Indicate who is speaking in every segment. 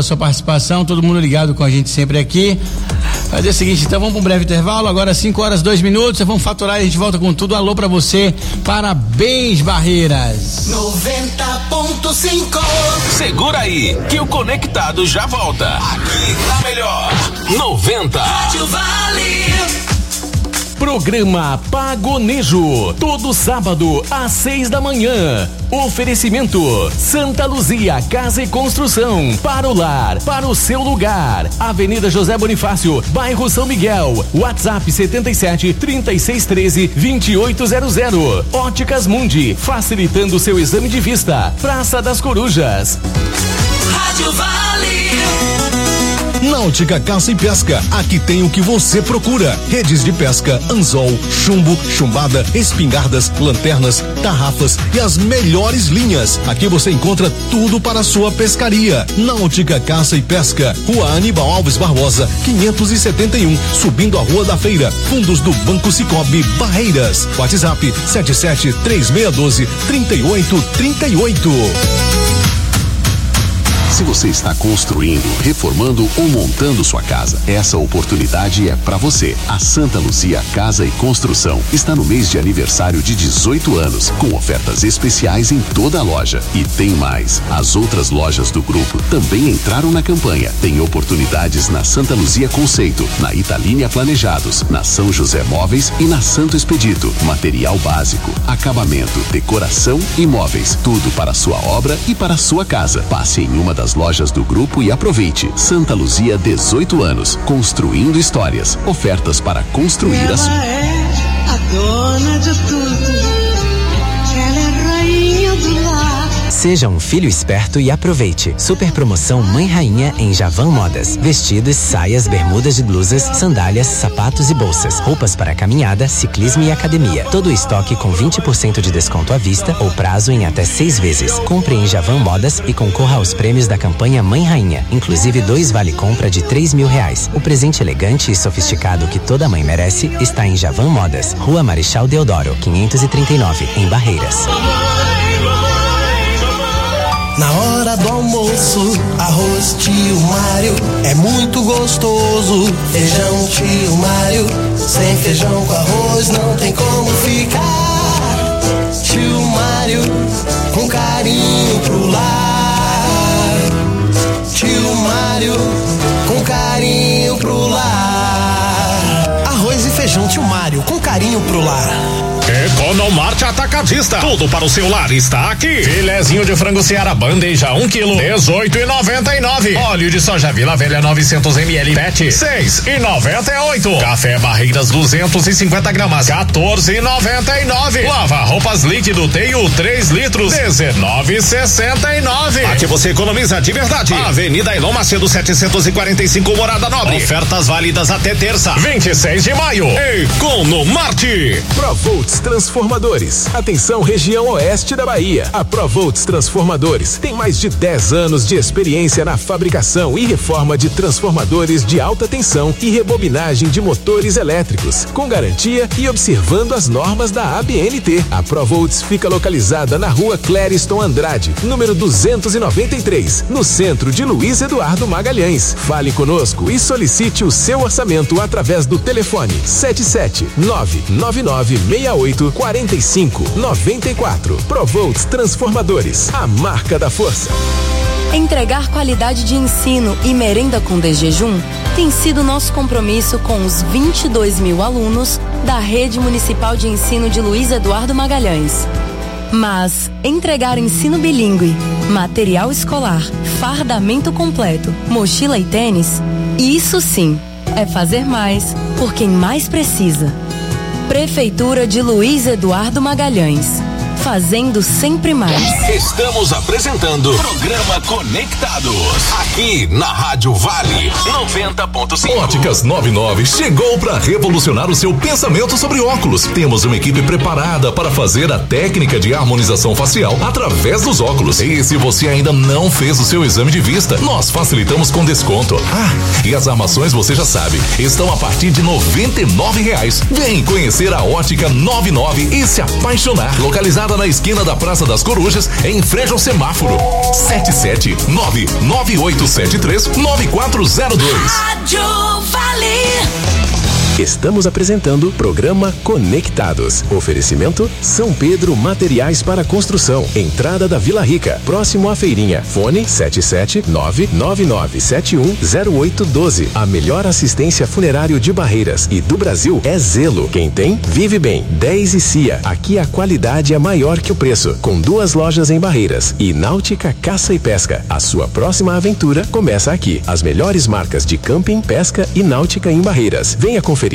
Speaker 1: pela sua participação, todo mundo ligado com a gente sempre aqui. Fazer o seguinte, então vamos para um breve intervalo, agora 5h02, vamos faturar e a gente volta com tudo. Alô pra você, parabéns Barreiras.
Speaker 2: 90.5.
Speaker 3: Segura aí, que o Conectado já volta. Aqui tá melhor. 90.
Speaker 2: Rádio Vale.
Speaker 4: Programa Pagonejo, todo sábado às 6 da manhã. Oferecimento Santa Luzia Casa e Construção, para o lar, para o seu lugar. Avenida José Bonifácio, bairro São Miguel. WhatsApp 77-3613-2800. Óticas Mundi, facilitando seu exame de vista. Praça das Corujas.
Speaker 2: Rádio Vale.
Speaker 5: Náutica Caça e Pesca, aqui tem o que você procura: redes de pesca, anzol, chumbo, chumbada, espingardas, lanternas, tarrafas e as melhores linhas. Aqui você encontra tudo para a sua pescaria. Náutica Caça e Pesca, Rua Aníbal Alves Barbosa, 571, subindo a Rua da Feira, fundos do Banco Cicobi, Barreiras. WhatsApp 77-3612-3838.
Speaker 6: Se você está construindo, reformando ou montando sua casa, essa oportunidade é para você. A Santa Luzia Casa e Construção está no mês de aniversário de 18 anos, com ofertas especiais em toda a loja. E tem mais, as outras lojas do grupo também entraram na campanha. Tem oportunidades na Santa Luzia Conceito, na Italínia Planejados, na São José Móveis e na Santo Expedito. Material básico, acabamento, decoração e móveis, tudo para a sua obra e para a sua casa. Passe em uma das lojas do grupo e aproveite. Santa Luzia, 18 anos, construindo histórias. Ofertas para construir a sua.
Speaker 7: Ela é a dona de tudo. Ela é a rainha do lar.
Speaker 8: Seja um filho esperto e aproveite. Super promoção Mãe Rainha em Javan Modas. Vestidos, saias, bermudas e blusas, sandálias, sapatos e bolsas. Roupas para caminhada, ciclismo e academia. Todo o estoque com 20% de desconto à vista ou prazo em até 6 vezes. Compre em Javan Modas e concorra aos prêmios da campanha Mãe Rainha. Inclusive 2 vale-compra de R$3.000. O presente elegante e sofisticado que toda mãe merece está em Javan Modas. Rua Marechal Deodoro, 539, em Barreiras.
Speaker 9: Na hora do almoço, arroz tio Mário é muito gostoso. Feijão tio Mário, sem feijão com arroz não tem como ficar. Tio Mário, com carinho pro lar. Tio Mário, com carinho pro lar. Arroz e feijão tio Mário, com carinho pro lar.
Speaker 10: Economarte Atacadista, tudo para o seu lar está aqui. Filezinho de frango Seara bandeja 1 kg, R$18,99. Óleo de soja Vila Velha 900 ml PET, R$6,98. Café Barreiras 250 gramas, R$14,99. Lava roupas líquido Teio 3 litros, R$19,69. Aqui você economiza de verdade. Avenida Elon Macedo 745, Morada Nobre. Ofertas válidas até terça, 26 de maio. Economarte.
Speaker 4: Provolts Transformadores. Atenção, região oeste da Bahia. A Provolts Transformadores tem mais de 10 anos de experiência na fabricação e reforma de transformadores de alta tensão e rebobinagem de motores elétricos, com garantia e observando as normas da ABNT. A Provolts fica localizada na Rua Clériston Andrade, número 293, no centro de Luiz Eduardo Magalhães. Fale conosco e solicite o seu orçamento através do telefone 77999684594. Provolts Transformadores, a marca da força.
Speaker 11: Entregar qualidade de ensino e merenda com desjejum tem sido nosso compromisso com os 22 mil alunos da Rede Municipal de Ensino de Luiz Eduardo Magalhães. Mas entregar ensino bilíngue, material escolar, fardamento completo, mochila e tênis, isso sim é fazer mais por quem mais precisa. Prefeitura de Luiz Eduardo Magalhães, fazendo sempre mais.
Speaker 3: Estamos apresentando Programa Conectados, aqui na Rádio Vale 90.5.
Speaker 12: Óticas 99 chegou para revolucionar o seu pensamento sobre óculos. Temos uma equipe preparada para fazer a técnica de harmonização facial através dos óculos. E se você ainda não fez o seu exame de vista, nós facilitamos com desconto. E as armações você já sabe, estão a partir de R$99. Vem conhecer a Ótica 99 e se apaixonar. Localizada na na esquina da Praça das Corujas, em frente ao semáforo. 77998739402.
Speaker 2: Rádio Vale.
Speaker 4: Estamos apresentando o programa Conectados. Oferecimento São Pedro Materiais para Construção. Entrada da Vila Rica, próximo à feirinha. Fone 77999710812. A melhor assistência funerário de Barreiras e do Brasil é Zelo. Quem tem, vive bem. 10 e Cia. Aqui a qualidade é maior que o preço. Com 2 lojas em Barreiras e Náutica Caça e Pesca. A sua próxima aventura começa aqui. As melhores marcas de camping, pesca e náutica em Barreiras. Venha conferir.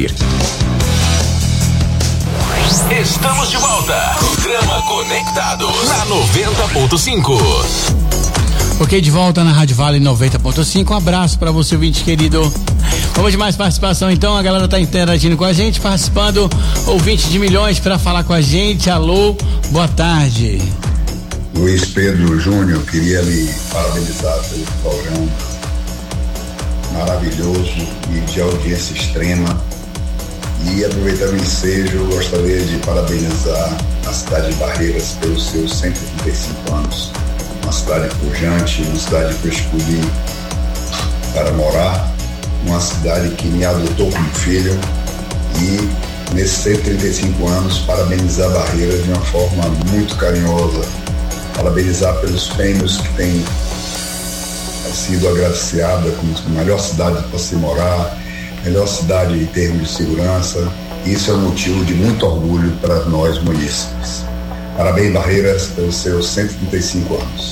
Speaker 3: Estamos de volta. Programa Conectados na 90.5.
Speaker 1: Ok, de volta na Rádio Vale 90.5. Um abraço pra você, ouvinte querido. Vamos de mais participação então. A galera tá interagindo com a gente, participando. Ouvinte de milhões pra falar com a gente. Alô, boa tarde.
Speaker 13: Luiz Pedro Júnior, queria lhe parabenizar pelo programa maravilhoso e de audiência extrema. E aproveitando o ensejo, gostaria de parabenizar a cidade de Barreiras pelos seus 135 anos. Uma cidade pujante, uma cidade que eu escolhi para morar, uma cidade que me adotou como filho. E nesses 135 anos, parabenizar Barreiras de uma forma muito carinhosa, parabenizar pelos prêmios que tem sido agraciada como a melhor cidade para se morar, melhor cidade em termos de segurança. Isso é um motivo de muito orgulho para nós munícipes. Parabéns, Barreiras, pelos seus 135 anos.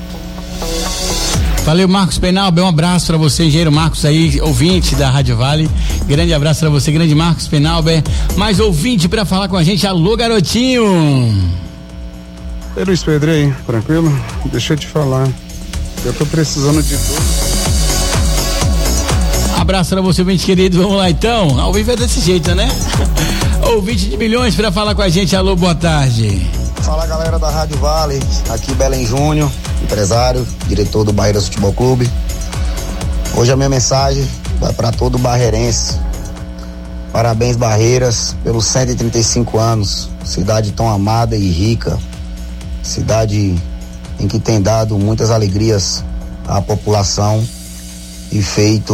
Speaker 1: Valeu, Marcos Penalber, um abraço para você, engenheiro Marcos aí, ouvinte da Rádio Vale. Grande abraço para você, grande Marcos Penalber. Mais ouvinte para falar com a gente. Alô, garotinho.
Speaker 14: Ei, Luiz Pedro, aí, tranquilo? Deixa eu te falar, eu tô precisando de tudo.
Speaker 1: Abraço pra você, ouvinte querido. Vamos lá então. Ao vivo é desse jeito, né? Ouvinte de milhões pra falar com a gente. Alô, boa tarde.
Speaker 15: Fala, galera da Rádio Vale. Aqui Belém Júnior, empresário, diretor do Barreiras Futebol Clube. Hoje a minha mensagem vai pra todo barreirense. Parabéns, Barreiras, pelos 135 anos. Cidade tão amada e rica. Cidade em que tem dado muitas alegrias à população e feito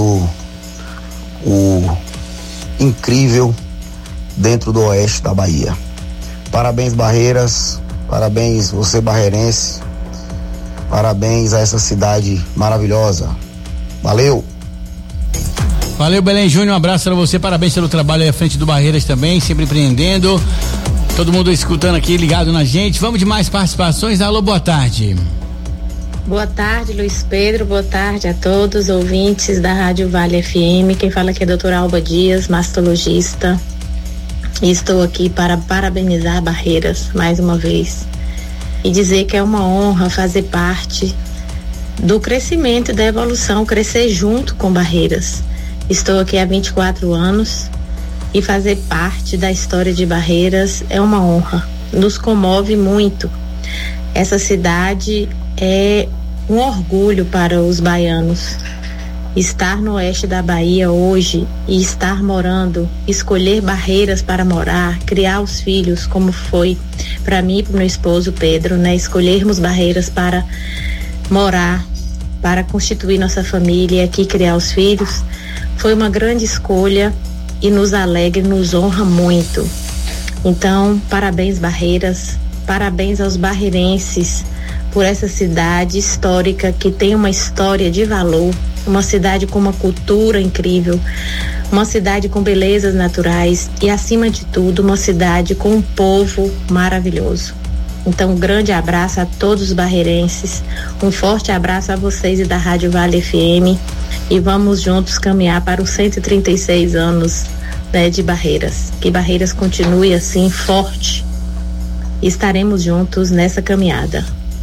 Speaker 15: o incrível dentro do oeste da Bahia. Parabéns, Barreiras, parabéns você, barreirense, parabéns a essa cidade maravilhosa. Valeu!
Speaker 1: Valeu, Belém Júnior, um abraço pra você, parabéns pelo trabalho aí à frente do Barreiras também, sempre empreendendo. Todo mundo escutando aqui, ligado na gente. Vamos de mais participações. Alô, boa tarde.
Speaker 16: Boa tarde, Luiz Pedro, boa tarde a todos, ouvintes da Rádio Vale FM. Quem fala aqui é a doutora Alba Dias, mastologista. E estou aqui para parabenizar Barreiras mais uma vez e dizer que é uma honra fazer parte do crescimento e da evolução, crescer junto com Barreiras. Estou aqui há 24 anos e fazer parte da história de Barreiras é uma honra, nos comove muito. Essa cidade é um orgulho para os baianos. Estar no oeste da Bahia hoje e estar morando, escolher Barreiras para morar, criar os filhos, como foi para mim e para o meu esposo Pedro, né? Escolhermos Barreiras para morar, para constituir nossa família e aqui criar os filhos, foi uma grande escolha e nos alegra, nos honra muito. Então, parabéns, Barreiras, parabéns aos barreirenses por essa cidade histórica que tem uma história de valor, uma cidade com uma cultura incrível, uma cidade com belezas naturais e, acima de tudo, uma cidade com um povo maravilhoso. Então, um grande abraço a todos os barreirenses, um forte abraço a vocês e da Rádio Vale FM e vamos juntos caminhar para os 136 anos, né, de Barreiras. Que Barreiras continue assim, forte, e estaremos juntos nessa caminhada.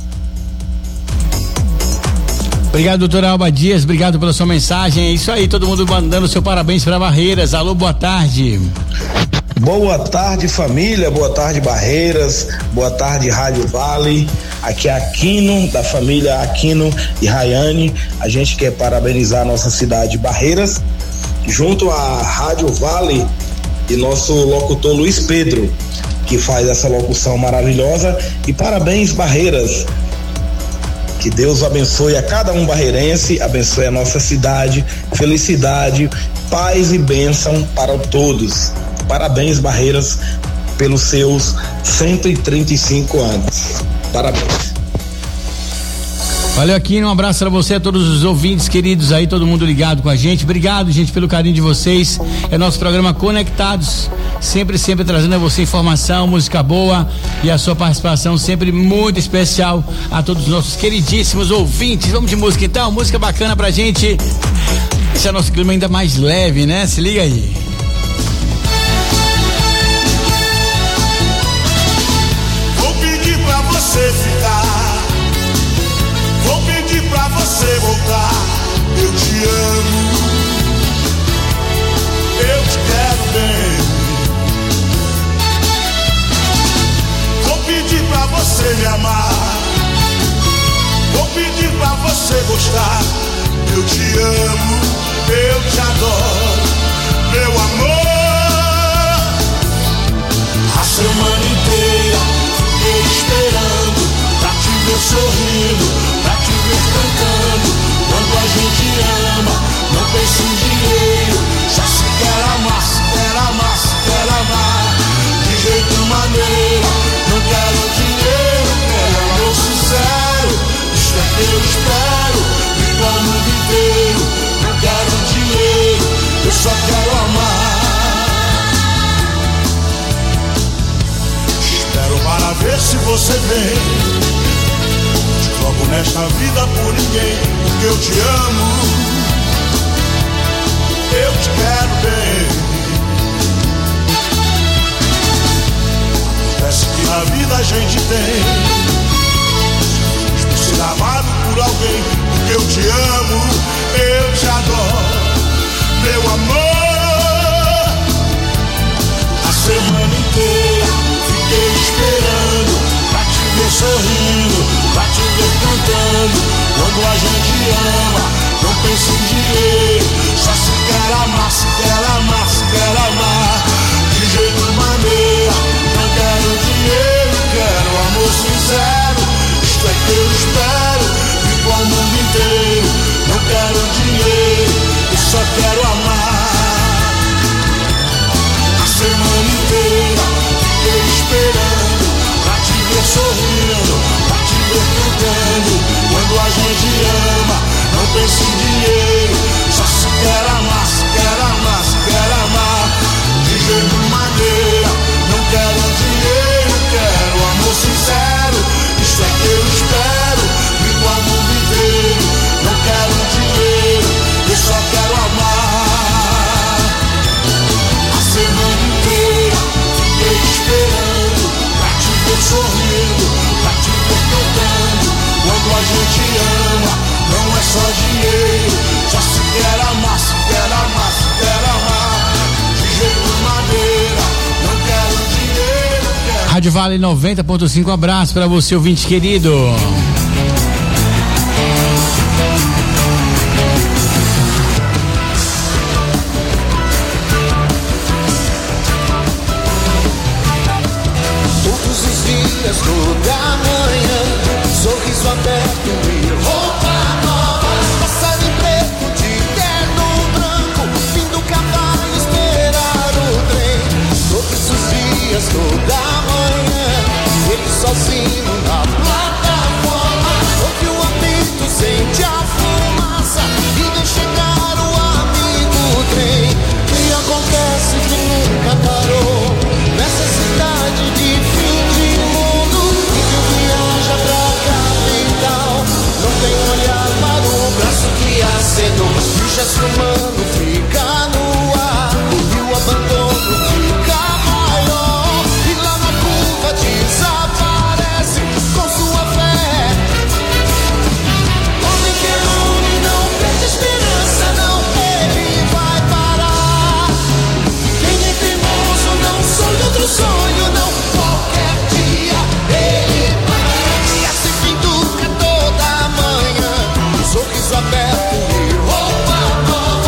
Speaker 1: Obrigado, doutora Alba Dias, obrigado pela sua mensagem. É isso aí, todo mundo mandando seu parabéns para Barreiras. Alô, boa tarde.
Speaker 17: Boa tarde, família, boa tarde, Barreiras, boa tarde, Rádio Vale. Aqui é Aquino, da família Aquino e Rayane. A gente quer parabenizar a nossa cidade, Barreiras, junto à Rádio Vale e nosso locutor Luiz Pedro. que faz essa locução maravilhosa. E parabéns, Barreiras. Que Deus abençoe a cada um barreirense, abençoe a nossa cidade, felicidade, paz e bênção para todos. Parabéns, Barreiras, pelos seus 135 anos. Parabéns.
Speaker 1: Valeu, Aquino, um abraço pra você, a todos os ouvintes queridos aí, todo mundo ligado com a gente. Obrigado, gente, pelo carinho de vocês. É nosso programa Conectados, sempre trazendo a você informação, música boa e a sua participação sempre muito especial a todos os nossos queridíssimos ouvintes. Vamos de música então, música bacana pra gente deixar nosso clima ainda mais leve, né? Se liga aí.
Speaker 18: Vou pedir pra você ficar, vou pedir pra você voltar. Eu te amo, eu te quero bem. Vou pedir pra você me amar, vou pedir pra você gostar. Eu te amo, eu te adoro, meu amor. A semana inteira fiquei esperando pra te ver sorrindo, pra te ver cantando. Quando a gente ama, não pensa em dinheiro, só se quer amar, se quer amar, se quer amar. De jeito maneiro, não quero dinheiro, quero amor sincero. Isto é que eu espero, vivo ao mundo inteiro. Não quero dinheiro, eu só quero amar. Espero para ver se você vem. Logo nesta vida por ninguém, porque eu te amo, eu te quero bem. Acontece que na vida a gente tem de ser amado por alguém, porque eu te amo, eu te adoro, meu amor. A semana inteira fiquei esperando pra te ver sorrindo, pra te ver cantando. Quando a gente ama, não pensa em dinheiro, só se quer amar, se quer amar, se quer amar. De jeito maneiro, não quero dinheiro, quero amor sincero. Isto é que eu espero, vivo ao mundo inteiro. Não quero dinheiro, eu só quero amar. A semana inteira fiquei esperando pra te ver sorrindo, pra te ver cantando. Quando a gente ama, não pensa em dinheiro, só se quer amar, se quer amar, se quer amar. De jeito maneira, não quero dinheiro, quero amor sincero. Isso é que eu espero, vivo ao mundo inteiro. Não quero dinheiro, eu só quero amar. A semana inteira fiquei esperando pra te ver sorrindo, pra te ver cantando. Quando a gente ama, não é só dinheiro, só se quer amar, se quer amar, se quer amar. De jeito maneira, não quero dinheiro, quero...
Speaker 1: Rádio Vale 90.5, abraço pra você, ouvinte querido.
Speaker 18: Todos os dias, toda manhã, sorriso aberto e roupa nova. Passarinho preto de terno branco, fim do cavalo esperar o trem. Todos os dias, toda manhã, ele sozinho na plataforma. Ouve o apito, sente a fumaça e vem chegar o amigo trem. E acontece que nunca parou nessa cidade de fim de mundo, e que viaja pra capital. Não tem olhar para o braço que acenou, e o gesto humano fica no ar, e o abandono fica maior. E lá na curva desaparece com sua fé. Homem que une não perde esperança, não, ele vai parar. Quem é teimoso não sonha outro sonho, não. Qualquer dia ele vai. E assim pintura toda manhã, sorriso aberto e roupa nova.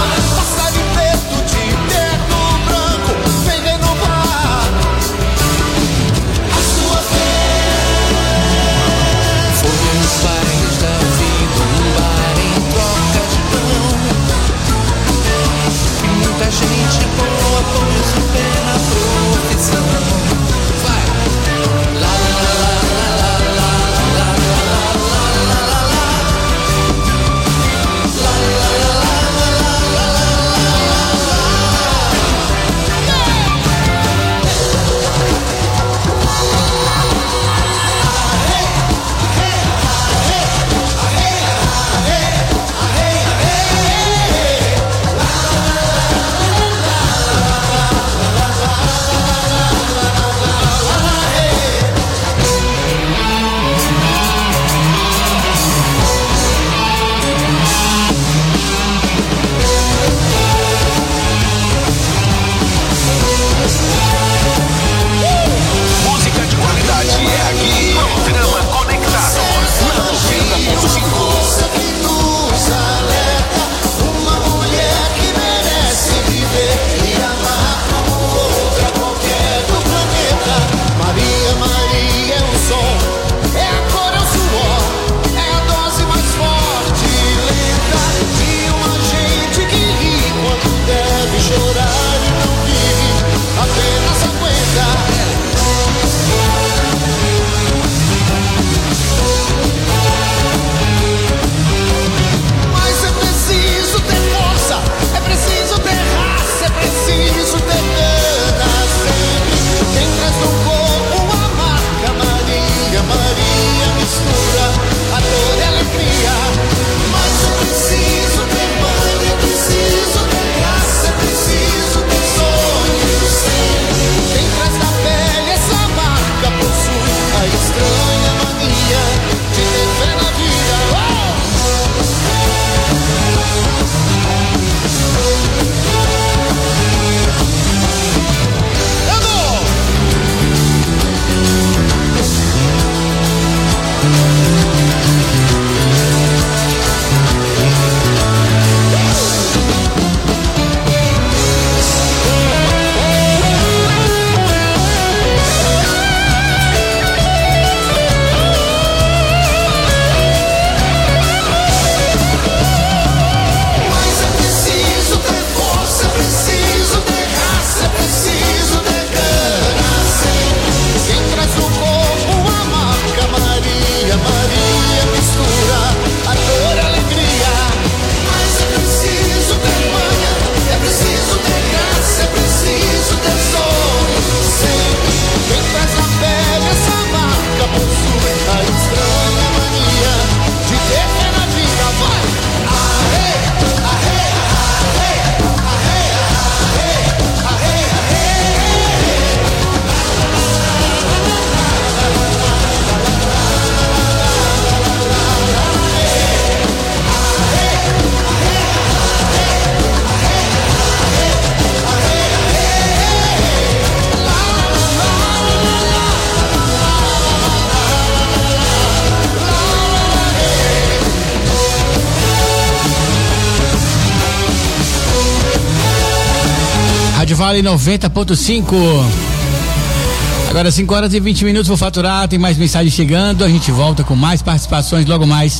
Speaker 1: Rádio Vale 90.5. Agora 5 horas e 20 minutos, vou faturar, tem mais mensagem chegando, a gente volta com mais participações logo mais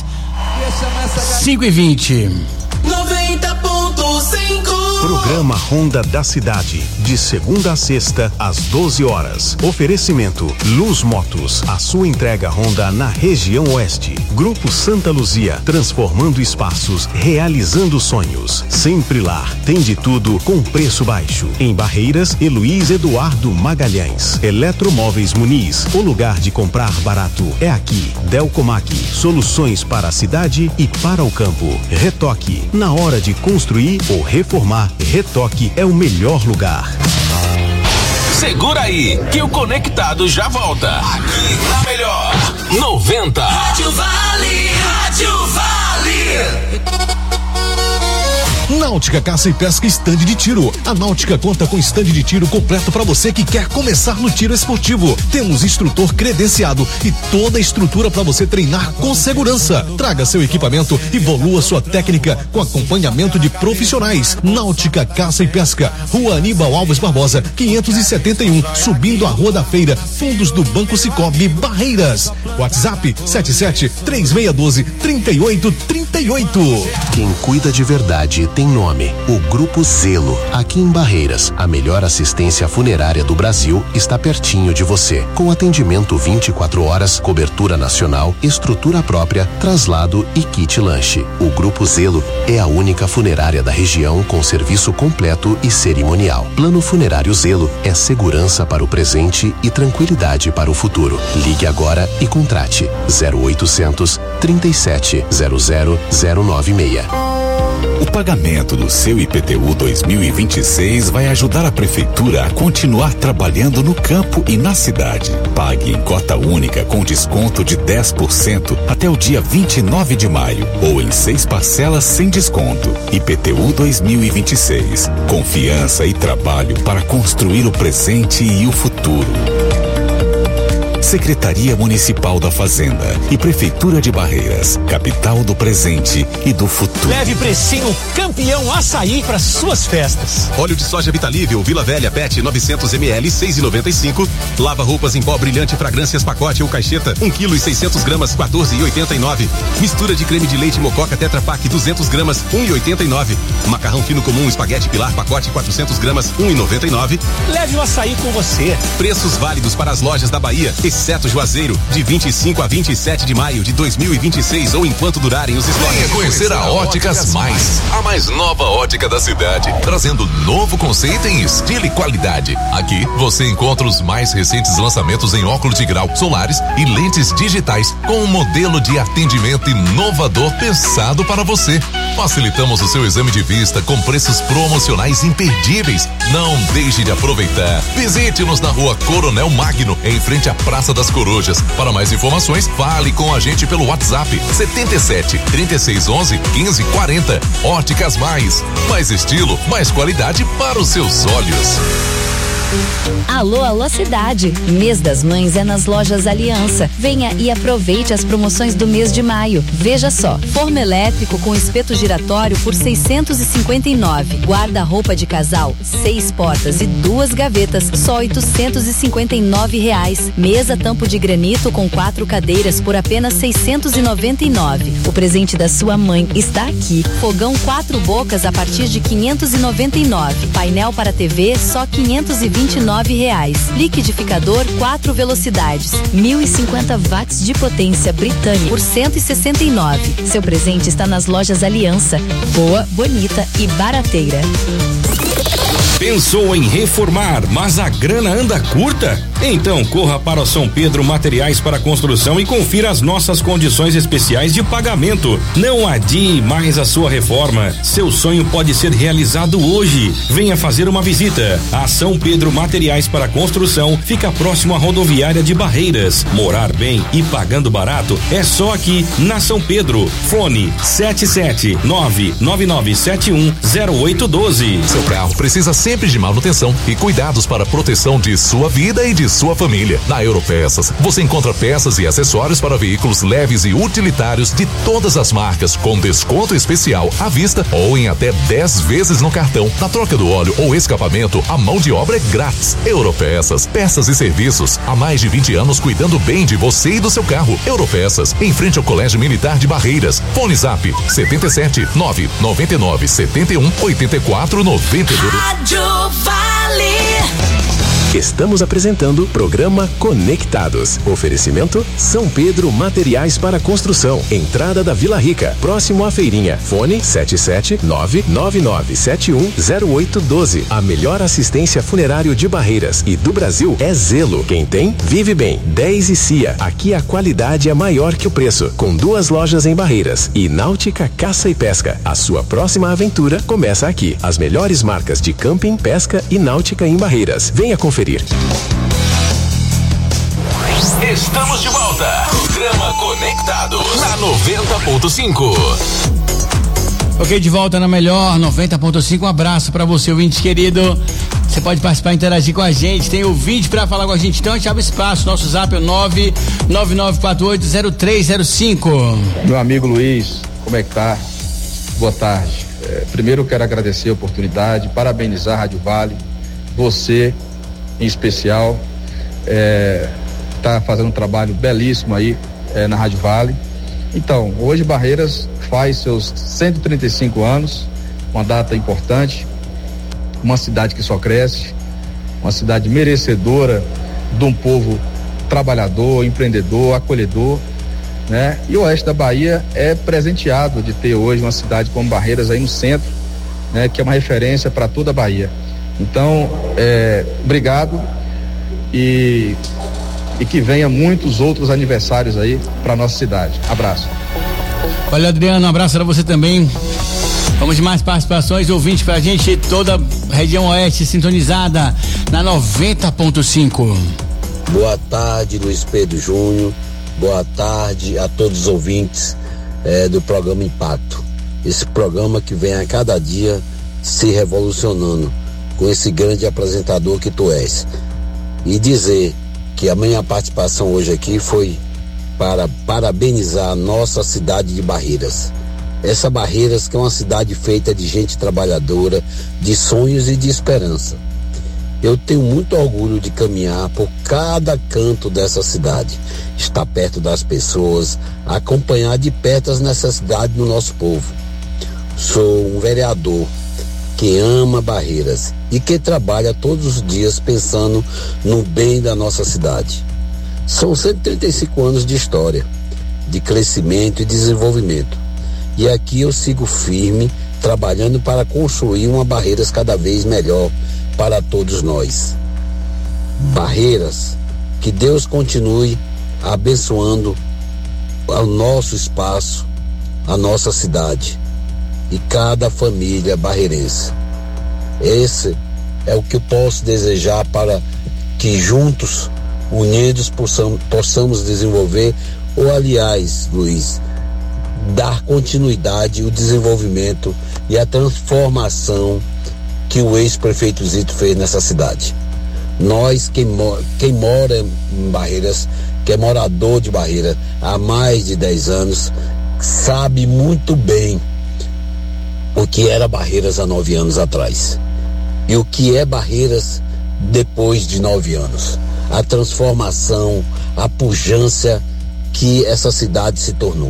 Speaker 1: 5h20.
Speaker 2: 90.5.
Speaker 5: Programa Ronda da Cidade, de segunda a sexta, às 12 horas. Oferecimento Luz Motos, a sua entrega Honda na região oeste. Grupo Santa Luzia, transformando espaços, realizando sonhos. Sempre Lar, tem de tudo com preço baixo. Em Barreiras, Luiz Eduardo Magalhães. Eletromóveis Muniz, o lugar de comprar barato é aqui. Delcomac, soluções para a cidade e para o campo. Retoque, na hora de construir ou reformar, Retoque é o melhor lugar.
Speaker 3: Segura aí, que o Conectado já volta. Aqui na melhor 90.
Speaker 2: Rádio Vale, Rádio Vale.
Speaker 5: Náutica Caça e Pesca Estande de Tiro. A Náutica conta com estande de tiro completo para você que quer começar no tiro esportivo. Temos instrutor credenciado e toda a estrutura para você treinar com segurança. Traga seu equipamento e evolua sua técnica com acompanhamento de profissionais. Náutica Caça e Pesca, Rua Aníbal Alves Barbosa, 571, subindo a Rua da Feira, fundos do Banco Cicobi, Barreiras. WhatsApp 77-3612-3838.
Speaker 6: Quem cuida de verdade tem nome, o Grupo Zelo. Aqui em Barreiras, a melhor assistência funerária do Brasil está pertinho de você. Com atendimento 24 horas, cobertura nacional, estrutura própria, traslado e kit lanche. O Grupo Zelo é a única funerária da região com serviço completo e cerimonial. Plano Funerário Zelo é segurança para o presente e tranquilidade para o futuro. Ligue agora e contrate 0800 37 00096.
Speaker 19: O pagamento do seu IPTU 2026 vai ajudar a Prefeitura a continuar trabalhando no campo e na cidade. Pague em cota única com desconto de 10% até o dia 29 de maio ou em 6 parcelas sem desconto. IPTU 2026. Confiança e trabalho para construir o presente e o futuro. Secretaria Municipal da Fazenda e Prefeitura de Barreiras, capital do presente e do futuro.
Speaker 20: Leve precinho campeão açaí para suas festas.
Speaker 21: Óleo de soja Vitalível Vila Velha PET 900 ml 6,95. Lava roupas em pó brilhante fragrâncias pacote ou caixeta 1 kg e 600 gramas 14,89. Mistura de creme de leite Mococa Tetra Pak 200 gramas 1,89. Macarrão fino comum espaguete Pilar pacote 400 gramas 1,99.
Speaker 20: Leve o açaí com você.
Speaker 21: Preços válidos para as lojas da Bahia, exceto Juazeiro, de 25 a 27 de maio de 2026 ou enquanto durarem os estoques.
Speaker 12: Venha conhecer a Óticas Mais, a mais nova ótica da cidade, trazendo novo conceito em estilo e qualidade. Aqui você encontra os mais recentes lançamentos em óculos de grau, solares e lentes digitais, com um modelo de atendimento inovador pensado para você. Facilitamos o seu exame de vista com preços promocionais imperdíveis. Não deixe de aproveitar. Visite-nos na Rua Coronel Magno, em frente à Praça das Corujas. Para mais informações, fale com a gente pelo WhatsApp 77 3611 1540. Óticas Mais estilo, mais qualidade para os seus olhos.
Speaker 11: Alô, alô cidade, mês das mães é nas lojas Aliança. Venha e aproveite as promoções do mês de maio. Veja só, forno elétrico com espeto giratório por 659. Guarda-roupa de casal, 6 portas e 2 gavetas, só R$859. Mesa tampo de granito com 4 cadeiras por apenas 699. O presente da sua mãe está aqui. Fogão 4 bocas a partir de 599. Painel para TV só R$529. Liquidificador 4 velocidades, 1050 watts de potência britânica por 169. Seu presente está nas lojas Aliança. Boa, bonita e barateira.
Speaker 22: Pensou em reformar, mas a grana anda curta? Então corra para o São Pedro Materiais para Construção e confira as nossas condições especiais de pagamento. Não adie mais a sua reforma. Seu sonho pode ser realizado hoje. Venha fazer uma visita. A São Pedro Materiais para Construção fica próximo à rodoviária de Barreiras. Morar bem e pagando barato é só aqui na São Pedro. Fone 77999710812.
Speaker 12: Seu carro precisa sempre de manutenção e cuidados para a proteção de sua vida e de de sua família. Na Europeças, você encontra peças e acessórios para veículos leves e utilitários de todas as marcas, com desconto especial à vista ou em até 10 vezes no cartão. Na troca do óleo ou escapamento, a mão de obra é grátis. Europeças, peças e serviços. Há mais de 20 anos cuidando bem de você e do seu carro. Europeças, em frente ao Colégio Militar de Barreiras. Fone Zap 77 999 71 84 92.
Speaker 2: Rádio Vale.
Speaker 4: Estamos apresentando o programa Conectados. Oferecimento São Pedro Materiais para Construção. Entrada da Vila Rica, próximo à feirinha. Fone 77999710812. A melhor assistência funerário de Barreiras e do Brasil é Zelo. Quem tem, vive bem. 10 e Cia. Aqui a qualidade é maior que o preço. Com 2 lojas em Barreiras. E Náutica Caça e Pesca. A sua próxima aventura começa aqui. As melhores marcas de camping, pesca e náutica em Barreiras. Venha conferir.
Speaker 3: Estamos de volta. Programa Conectados na 90.5.
Speaker 1: Ok, de volta na melhor 90.5. Um abraço pra você, ouvinte querido. Você pode participar e interagir com a gente. Tem ouvinte pra falar com a gente, então a gente abre espaço. Nosso zap é 999480305.
Speaker 7: Meu amigo Luiz, como é que tá? Boa tarde. Primeiro eu quero agradecer a oportunidade, parabenizar a Rádio Vale, você em especial, tá fazendo um trabalho belíssimo aí na Rádio Vale. Então, hoje Barreiras faz seus 135 anos, uma data importante, uma cidade que só cresce, uma cidade merecedora de um povo trabalhador, empreendedor, acolhedor, né? E o oeste da Bahia é presenteado de ter hoje uma cidade como Barreiras aí no centro, né? Que é uma referência para toda a Bahia. Então, obrigado e que venha muitos outros aniversários aí para nossa cidade. Abraço.
Speaker 1: Olha, Adriano, um abraço para você também. Vamos de mais participações, ouvintes pra gente, toda a região oeste sintonizada na 90.5.
Speaker 8: Boa tarde, Luiz Pedro Júnior. Boa tarde a todos os ouvintes do programa Impacto. Esse programa que vem a cada dia se revolucionando com esse grande apresentador que tu és. E dizer que a minha participação hoje aqui foi para parabenizar a nossa cidade de Barreiras. Essa Barreiras que é uma cidade feita de gente trabalhadora, de sonhos e de esperança. Eu tenho muito orgulho de caminhar por cada canto dessa cidade, estar perto das pessoas, acompanhar de perto as necessidades do nosso povo. Sou um vereador que ama Barreiras e que trabalha todos os dias pensando no bem da nossa cidade. São 135 anos de história, de crescimento e desenvolvimento. E aqui eu sigo firme, trabalhando para construir uma Barreiras cada vez melhor para todos nós. Barreiras, que Deus continue abençoando o nosso espaço, a nossa cidade e cada família barreirense. Esse é o que eu posso desejar para que juntos, unidos, possamos desenvolver, ou aliás, Luiz, dar continuidade ao desenvolvimento e a transformação que o ex-prefeito Zito fez nessa cidade. Nós, quem mora em Barreiras, que é morador de Barreiras há mais de 10 anos, sabe muito bem o que era Barreiras há 9 anos atrás e o que é Barreiras depois de 9 anos. A transformação, a pujança que essa cidade se tornou.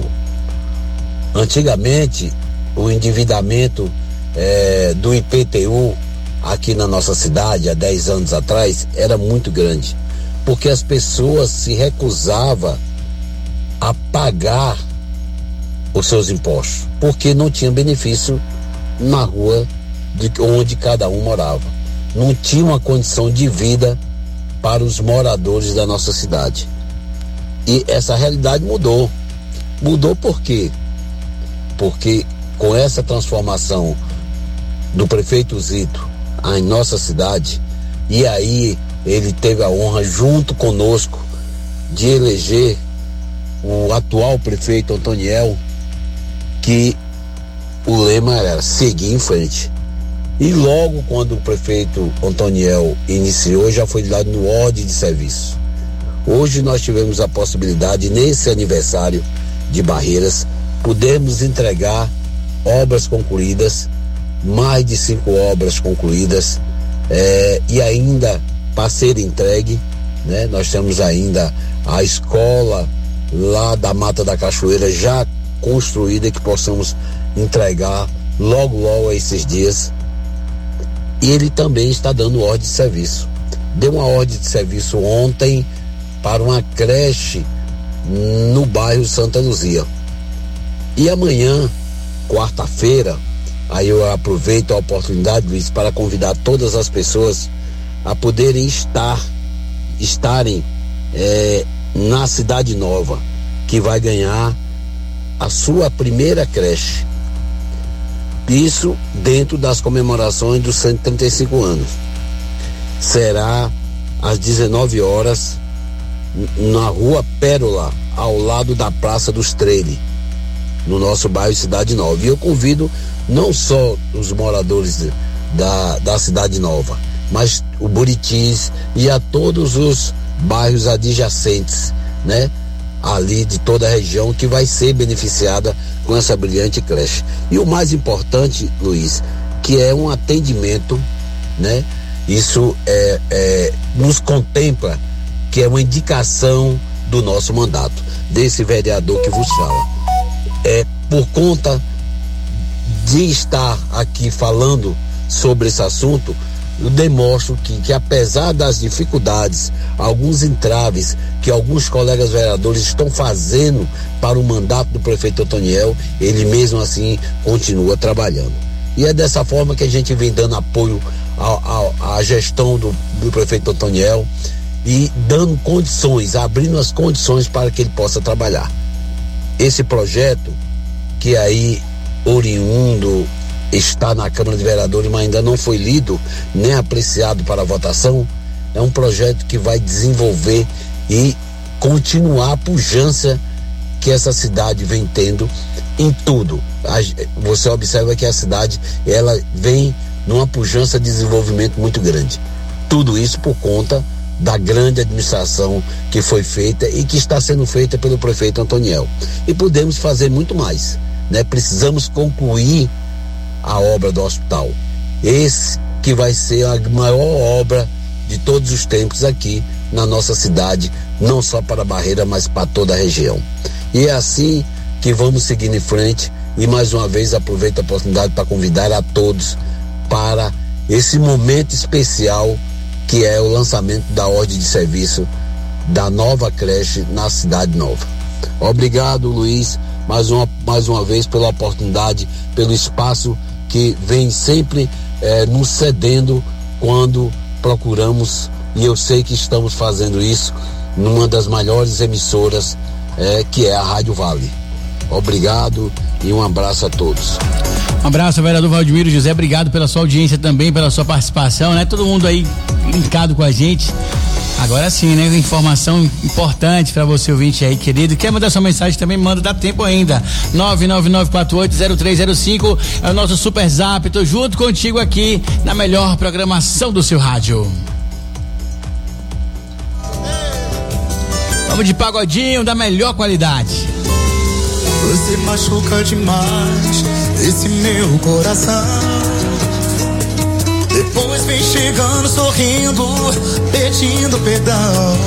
Speaker 8: Antigamente, o endividamento do IPTU aqui na nossa cidade, há 10 anos atrás, era muito grande, porque as pessoas se recusavam a pagar os seus impostos, porque não tinha benefício na rua onde cada um morava. Não tinha uma condição de vida para os moradores da nossa cidade. E essa realidade mudou. Mudou por quê? Porque com essa transformação do prefeito Zito em nossa cidade, e aí ele teve a honra, junto conosco, de eleger o atual prefeito Antoniel, que o lema era seguir em frente. E logo quando o prefeito Otoniel iniciou, já foi dado no ordem de serviço. Hoje nós tivemos a possibilidade, nesse aniversário de Barreiras, podermos entregar obras concluídas, mais de 5 obras concluídas, e ainda para ser entregue, né? Nós temos ainda a escola lá da Mata da Cachoeira já construída, que possamos entregar logo a esses dias. E ele também está dando ordem de serviço. Deu uma ordem de serviço ontem para uma creche no bairro Santa Luzia. E amanhã, quarta-feira, aí eu aproveito a oportunidade, Luiz, para convidar todas as pessoas a poderem estarem na Cidade Nova, que vai ganhar a sua primeira creche. Isso dentro das comemorações dos 135 anos. Será às 19 horas na Rua Pérola, ao lado da Praça dos Trelli, no nosso bairro Cidade Nova. E eu convido não só os moradores da Cidade Nova, mas o Buritis e a todos os bairros adjacentes, né? Ali de toda a região, que vai ser beneficiada com essa brilhante creche. E o mais importante, Luiz, que é um atendimento, né? Isso nos contempla, que é uma indicação do nosso mandato, desse vereador que vos fala. Por conta de estar aqui falando sobre esse assunto, eu demonstro que apesar das dificuldades, alguns entraves que alguns colegas vereadores estão fazendo para o mandato do prefeito Otoniel, ele mesmo assim continua trabalhando. E é dessa forma que a gente vem dando apoio à gestão do prefeito Otoniel e dando condições, abrindo as condições para que ele possa trabalhar. Esse projeto, que aí oriundo está na Câmara de Vereadores, mas ainda não foi lido nem apreciado para a votação, é um projeto que vai desenvolver e continuar a pujança que essa cidade vem tendo em tudo. Você observa que a cidade, ela vem numa pujança de desenvolvimento muito grande. Tudo isso por conta da grande administração que foi feita e que está sendo feita pelo prefeito Otoniel. E podemos fazer muito mais, né? Precisamos concluir a obra do hospital. Esse que vai ser a maior obra de todos os tempos aqui na nossa cidade, não só para Barreira, mas para toda a região. E é assim que vamos seguindo em frente, e mais uma vez aproveito a oportunidade para convidar a todos para esse momento especial, que é o lançamento da ordem de serviço da nova creche na Cidade Nova. Obrigado, Luiz, mais uma vez pela oportunidade, pelo espaço que vem sempre nos cedendo quando procuramos, e eu sei que estamos fazendo isso numa das maiores emissoras, que é a Rádio Vale. Obrigado e um abraço a todos.
Speaker 1: Um abraço, vereador Valdemiro José, obrigado pela sua audiência também, pela sua participação, né? Todo mundo aí linkado com a gente. Agora sim, né? Informação importante para você, ouvinte aí, querido. Quer mandar sua mensagem também? Manda, dá tempo ainda. 999480305 é o nosso Super Zap. Tô junto contigo aqui na melhor programação do seu rádio. Vamos de pagodinho da melhor qualidade.
Speaker 18: Você machuca demais esse meu coração. Depois vem chegando sorrindo, pedindo perdão.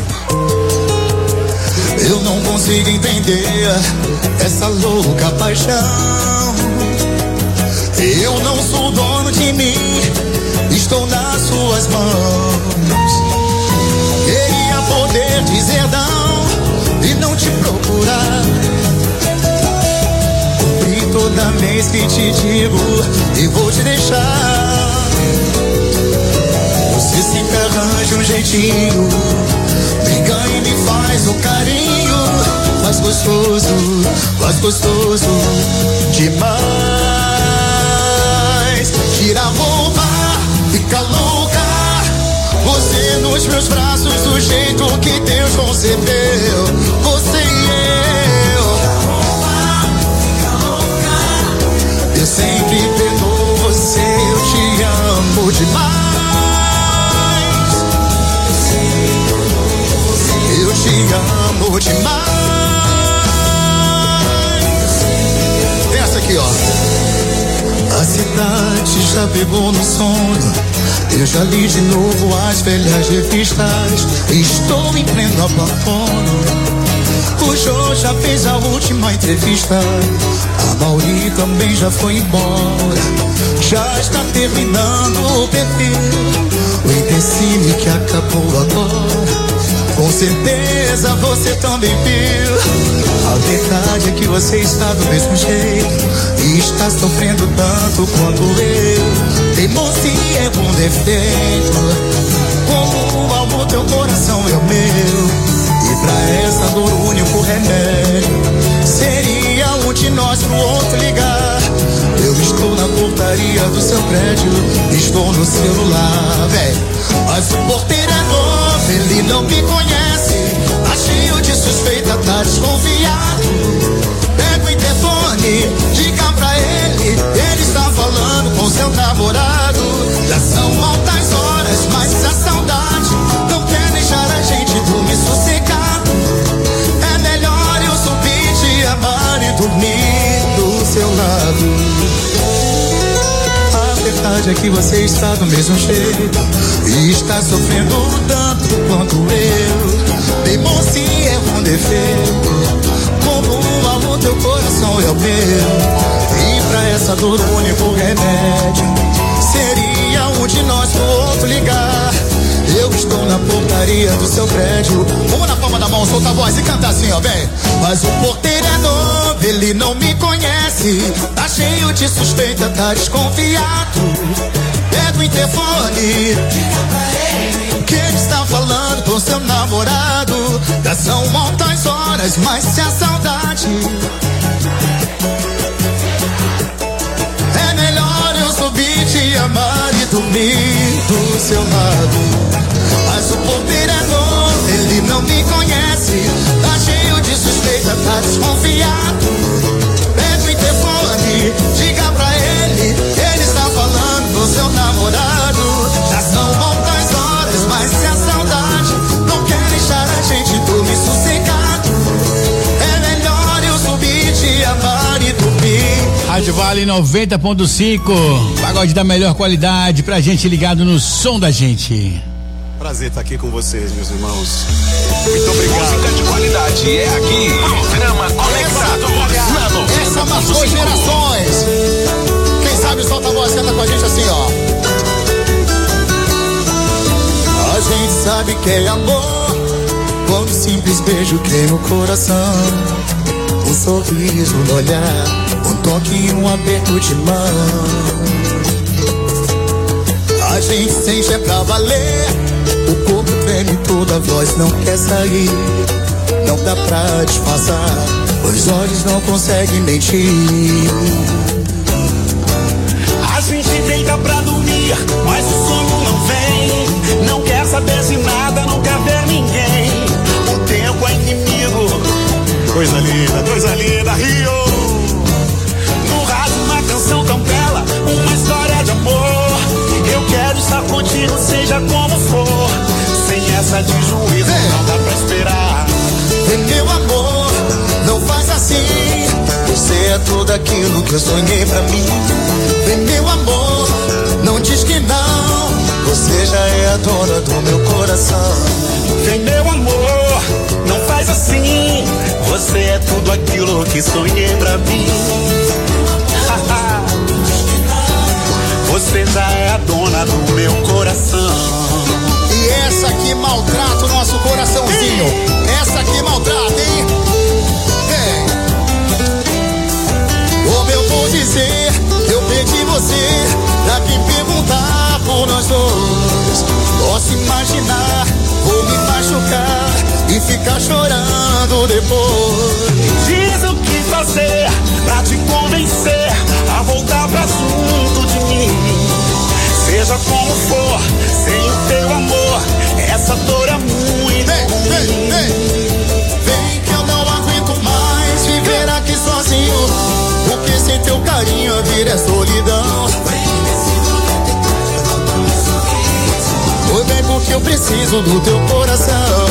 Speaker 18: Eu não consigo entender essa louca paixão. Eu não sou dono de mim, estou nas suas mãos. Queria poder dizer não e não te procurar. Cumpri toda vez que te digo e vou te deixar. Você sempre arranja um jeitinho, me ganha e me faz um carinho, mais gostoso demais. Tira a roupa, fica louca, você nos meus braços do jeito que Deus concebeu, você e eu. Eu sempre perdoo você, eu te
Speaker 9: saudade já pegou no sono. Eu já li de novo as velhas revistas. Estou em pleno abandono. O Jô já fez a última entrevista. A Mauri também já foi embora. Já está terminando o perfil. O Intensine que acabou agora. Com certeza você também viu. A verdade é que você está do mesmo jeito e está sofrendo tanto quanto eu. Teimosia é um defeito, como o amor teu coração é o meu. E pra essa dor o único remédio seria um de nós pro outro ligar. Eu estou na portaria do seu prédio, estou no celular, velho. Mas o porteiro é novo, ele não me conhece. Tá cheio de suspeita, tá desconfiado. Pega o interfone, liga pra ele. Ele está falando com seu namorado. Já são altas horas, mas a saudade não quer deixar a gente dormir sossegado. É melhor eu subir, te amar e dormir do seu lado. A verdade é que você está do mesmo jeito e está sofrendo tanto quanto eu. Teimosia é um defeito, como o amor teu coração é o meu. E pra essa dor o único remédio seria um de nós pro outro ligar. Eu estou na portaria do seu prédio. Uma na palma da mão, solta a voz e canta assim, ó, bem. Mas o porteiro é novo, ele não me conhece. Tá cheio de suspeita, tá desconfiado. Pega o interfone, que ele está falando com seu namorado. Já são altas horas, mas se a saudade é melhor eu subir, te amar e dormir do seu lado. Mas o porteiro é novo, ele não me conhece. Tá cheio de suspeita, tá desconfiado. Pega o interfone, diga pra ele. Ele está falando com seu namorado. Já são altas horas, mas se a saudade não quer deixar a gente dormir sossegado, é melhor eu subir, te amar e dormir.
Speaker 1: Rádio Vale 90.5, pagode da melhor qualidade pra gente ligado no som da gente.
Speaker 10: Prazer estar aqui com vocês, meus irmãos. Muito obrigado.
Speaker 3: Música de qualidade é aqui. Programa Conectado.
Speaker 9: Essa marcou gerações. Quem sabe solta a voz, canta com a gente assim, ó. A gente sabe que é amor quando um simples beijo queima o coração. Um sorriso no olhar, um toque e um aperto de mão. A gente sente é pra valer. O corpo treme, toda a voz não quer sair. Não dá pra disfarçar, os olhos não conseguem mentir.
Speaker 18: A gente deita pra dormir, mas o sono não vem. Não quer saber de nada, não quer ver ninguém. O tempo é inimigo. Coisa linda, Rio. No rádio uma canção tão bela, uma história de amor. Eu quero estar contigo, seja como for. Sem essa de juízo, não dá pra esperar.
Speaker 9: Vem, meu amor, não faz assim. Você é tudo aquilo que eu sonhei pra mim. Vem, meu amor, não diz que não. Você já é a dona do meu coração.
Speaker 18: Vem, meu amor, não faz assim. Você é tudo aquilo que sonhei pra mim. Você já é a dona do meu coração.
Speaker 9: E essa aqui maltrata o nosso coraçãozinho. Essa aqui maltrata, hein? Como eu vou dizer, eu perdi você. Pra quem perguntar por nós dois, posso imaginar, vou me machucar e ficar chorando depois.
Speaker 18: Diz o que fazer pra te convencer a voltar pra junto de mim. Seja como for, sem o teu amor, essa dor é muito ruim.
Speaker 9: Vem que eu não aguento mais viver aqui sozinho, porque sem teu carinho a vida é solidão. Foi bem porque eu preciso do teu coração.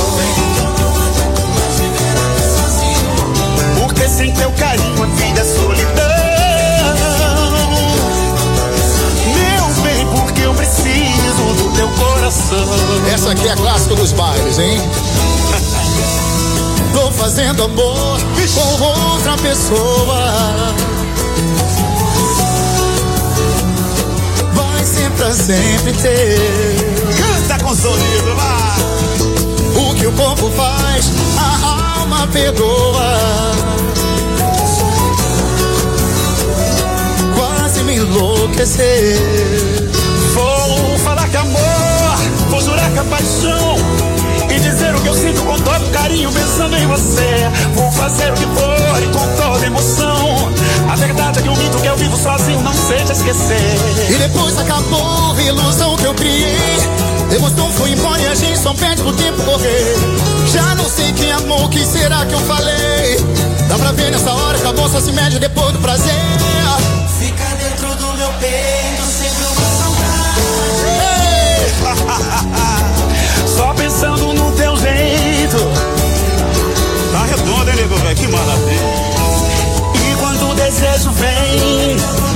Speaker 18: Porque sem teu carinho a vida é solidão.
Speaker 9: dos bailes, hein? Tô fazendo amor com outra pessoa. Vai ser pra sempre ter.
Speaker 10: Canta com sorriso, vai!
Speaker 9: O que o corpo faz, a alma perdoa. Quase me enlouquecer.
Speaker 10: Vou falar que amor, vou jurar que é paixão e dizer o que eu sinto com todo carinho pensando em você. Vou fazer o que for e com toda emoção. A verdade é que o mito que eu vivo sozinho não sei te esquecer.
Speaker 9: E depois acabou a ilusão que eu criei. Demonstrou, foi embora e a gente só pede pro tempo correr. Já não sei quem amou, o que será que eu falei? Dá pra ver nessa hora que a bolsa se mede depois do prazer.
Speaker 18: Fica dentro do meu peito, sempre uma saudade.
Speaker 10: Só pensando no teu jeito. Tá redondo, hein, nego, velho? Que maravilha.
Speaker 18: E quando o desejo vem,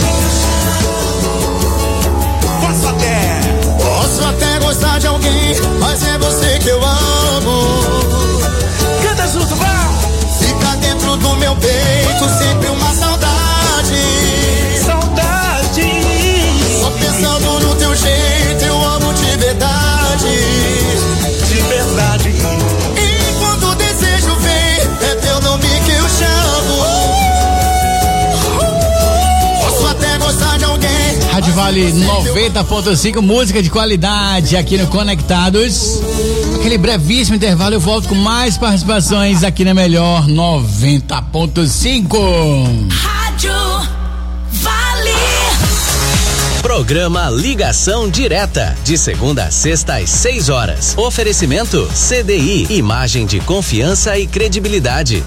Speaker 9: posso até gostar de alguém, mas é você que eu amo.
Speaker 10: Canta junto, vai!
Speaker 9: Fica dentro do meu peito, sempre uma saudade.
Speaker 10: Saudade.
Speaker 9: Só pensando no teu jeito, eu amo de verdade.
Speaker 10: De verdade.
Speaker 9: E quando o desejo vem, é teu nome que eu chamo. Posso até gostar de alguém.
Speaker 1: Rádio Vale 90.5, música de qualidade aqui no Conectados. Aquele brevíssimo intervalo, eu volto com mais participações aqui na Melhor 90.5.
Speaker 2: Rádio Vale.
Speaker 13: Programa Ligação Direta, de segunda a sexta às 6 horas. Oferecimento CDI, imagem de confiança e credibilidade.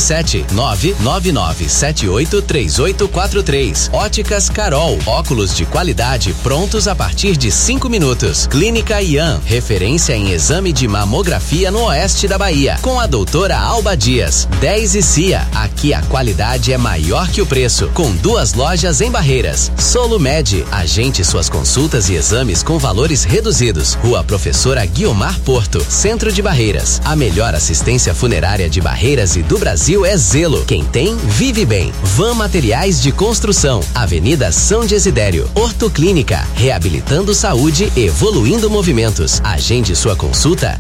Speaker 13: 77999783843. Óticas Carol, óculos de qualidade prontos a partir de 5 minutos. Clínica Ian, referência em exame de mamografia no oeste da Bahia, com a doutora Alba Dias. 10 e CIA, aqui a qualidade é maior que o preço, com 2 lojas em Barreiras. Solumed, agende suas consultas e exames com valores reduzidos. Rua Professora Guiomar Porto, Centro de Barreiras. A melhor assistência funerária de Barreiras e do Brasil é Zelo. Quem tem, vive bem. Van Materiais de Construção, Avenida São Desidério. Ortoclínica, reabilitando saúde, evoluindo movimentos. Agende sua consulta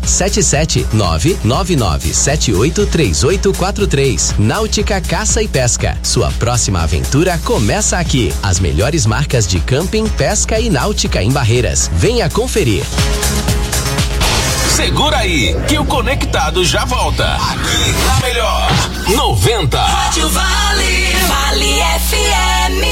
Speaker 13: 77999783843. Náutica Caça e Pesca. Sua próxima aventura começa aqui. As melhores marcas de camping, pesca e náutica em Barreiras. Venha conferir.
Speaker 3: Segura aí, que o Conectado já volta. Aqui na Melhor 90.
Speaker 2: Rádio Vale, Vale FM.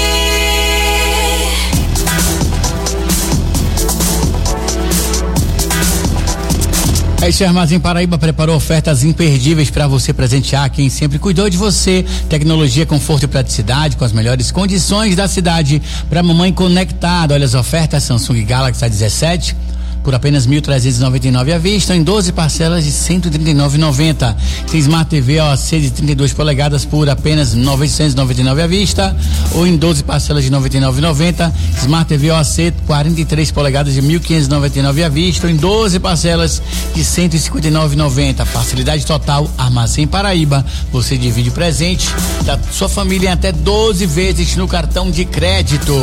Speaker 1: A Armazém Paraíba preparou ofertas imperdíveis para você presentear quem sempre cuidou de você. Tecnologia, conforto e praticidade com as melhores condições da cidade para mamãe conectada. Olha as ofertas: Samsung Galaxy A17 por apenas 1.399 à vista, em 12 parcelas de 139,90. Tem Smart TV OAC de 32 polegadas por apenas 999 à vista, ou em 12 parcelas de 99,90. Smart TV OAC 43 polegadas de 1.599 à vista, ou em 12 parcelas de 159,90. Facilidade total. Armazém Paraíba. Você divide o presente da sua família em até 12 vezes no cartão de crédito.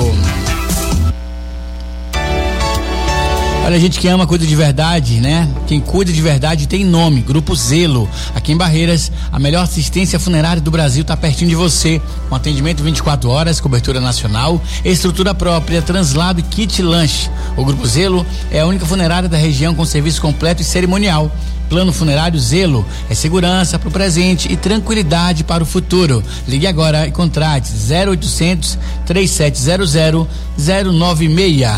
Speaker 1: Olha, a gente que ama, cuida de verdade, né? Quem cuida de verdade tem nome, Grupo Zelo. Aqui em Barreiras, a melhor assistência funerária do Brasil está pertinho de você. Com atendimento 24 horas, cobertura nacional, estrutura própria, translado e kit lanche. O Grupo Zelo é a única funerária da região com serviço completo e cerimonial. Plano Funerário Zelo é segurança para o presente e tranquilidade para o futuro. Ligue agora e contrate 0800 3700 096.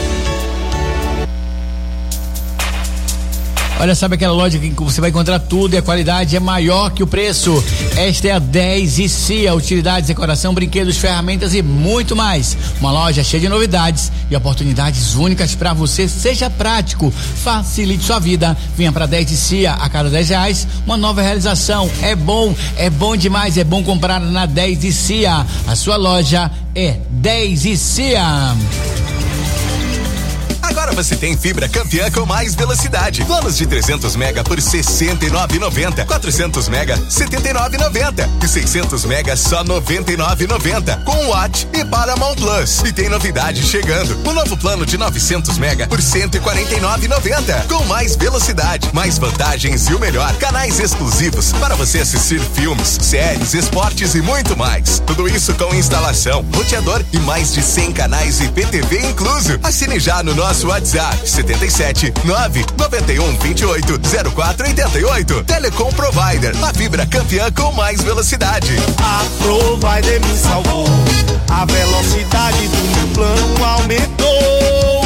Speaker 1: Olha, sabe aquela loja que você vai encontrar tudo e a qualidade é maior que o preço? Esta é a 10 e CIA, utilidades, decoração, brinquedos, ferramentas e muito mais. Uma loja cheia de novidades e oportunidades únicas para você. Seja prático, facilite sua vida. Venha para 10 e CIA, a cada R$10, uma nova realização. É bom demais, é bom comprar na 10 e CIA. A sua loja é 10 e CIA.
Speaker 14: Agora você tem fibra Campeã com mais velocidade. Planos de 300 mega por R$ 69,90. 400 mega, R$ 79,90. E 600 mega, só R$ 99,90. Com Watt e Paramount Plus. E tem novidade chegando. O novo plano de 900 mega por R$ 149,90. Com mais velocidade, mais vantagens e o melhor. Canais exclusivos para você assistir filmes, séries, esportes e muito mais. Tudo isso com instalação, roteador e mais de 100 canais IPTV incluso. Assine já no nosso WhatsApp 77 991 28 0488. Telecom Provider, a fibra Campeã com mais velocidade.
Speaker 10: A Provider me salvou. A velocidade do meu plano aumentou.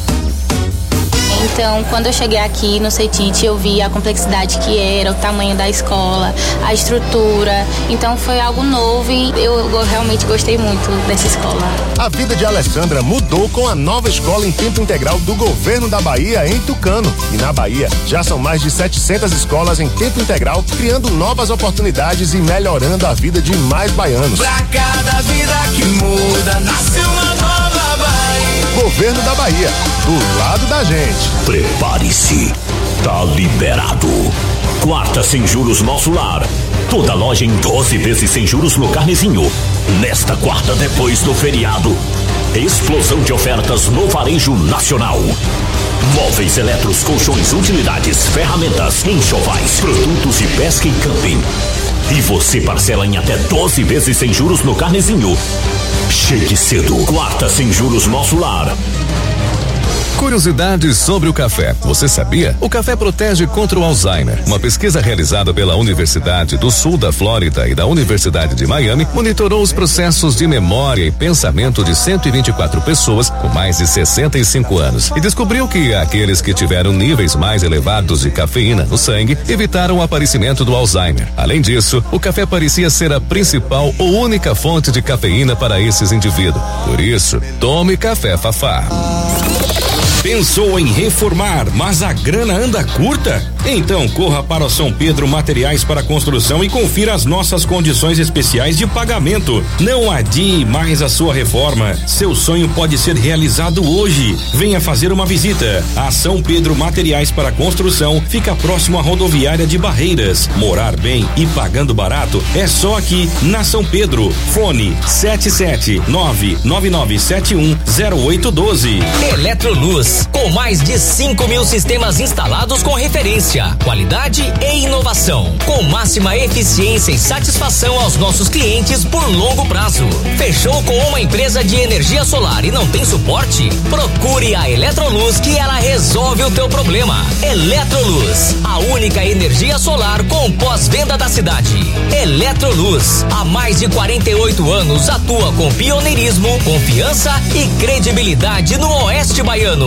Speaker 15: Então, quando eu cheguei aqui no CETIT, eu vi a complexidade que era, o tamanho da escola, a estrutura. Então, foi algo novo e eu realmente gostei muito dessa escola.
Speaker 23: A vida de Alessandra mudou com a nova escola em tempo integral do governo da Bahia em Tucano. E na Bahia, já são mais de 700 escolas em tempo integral, criando novas oportunidades e melhorando a vida de mais baianos.
Speaker 10: Pra cada vida que muda, nasce uma nova Bahia.
Speaker 23: Governo da Bahia, do lado da gente.
Speaker 24: Prepare-se, tá liberado. Quarta sem juros Nosso Lar. Toda loja em 12 vezes sem juros no Carnezinho. Nesta quarta, depois do feriado, explosão de ofertas no varejo nacional. Móveis, eletros, colchões, utilidades, ferramentas, enxovais, produtos de pesca e camping. E você parcela em até 12 vezes sem juros no Carnezinho. Chegue cedo. Quarta sem juros Nosso Lar.
Speaker 5: Curiosidades sobre o café. Você sabia? O café protege contra o Alzheimer. Uma pesquisa realizada pela Universidade do Sul da Flórida e da Universidade de Miami monitorou os processos de memória e pensamento de 124 pessoas com mais de 65 anos e descobriu que aqueles que tiveram níveis mais elevados de cafeína no sangue evitaram o aparecimento do Alzheimer. Além disso, o café parecia ser a principal ou única fonte de cafeína para esses indivíduos. Por isso, tome café Fafá.
Speaker 22: Pensou em reformar, mas a grana anda curta? Então corra para o São Pedro Materiais para Construção e confira as nossas condições especiais de pagamento. Não adie mais a sua reforma. Seu sonho pode ser realizado hoje. Venha fazer uma visita. A São Pedro Materiais para Construção fica próximo à rodoviária de Barreiras. Morar bem e pagando barato é só aqui na São Pedro. Fone 77999710812.
Speaker 25: Eletroluz, com mais de 5.000 sistemas instalados com referência, qualidade e inovação, com máxima eficiência e satisfação aos nossos clientes por longo prazo. Fechou com uma empresa de energia solar e não tem suporte? Procure a Eletroluz que ela resolve o teu problema. Eletroluz, a única energia solar com pós-venda da cidade. Eletroluz, há mais de 48 anos atua com pioneirismo, confiança e credibilidade no Oeste Baiano.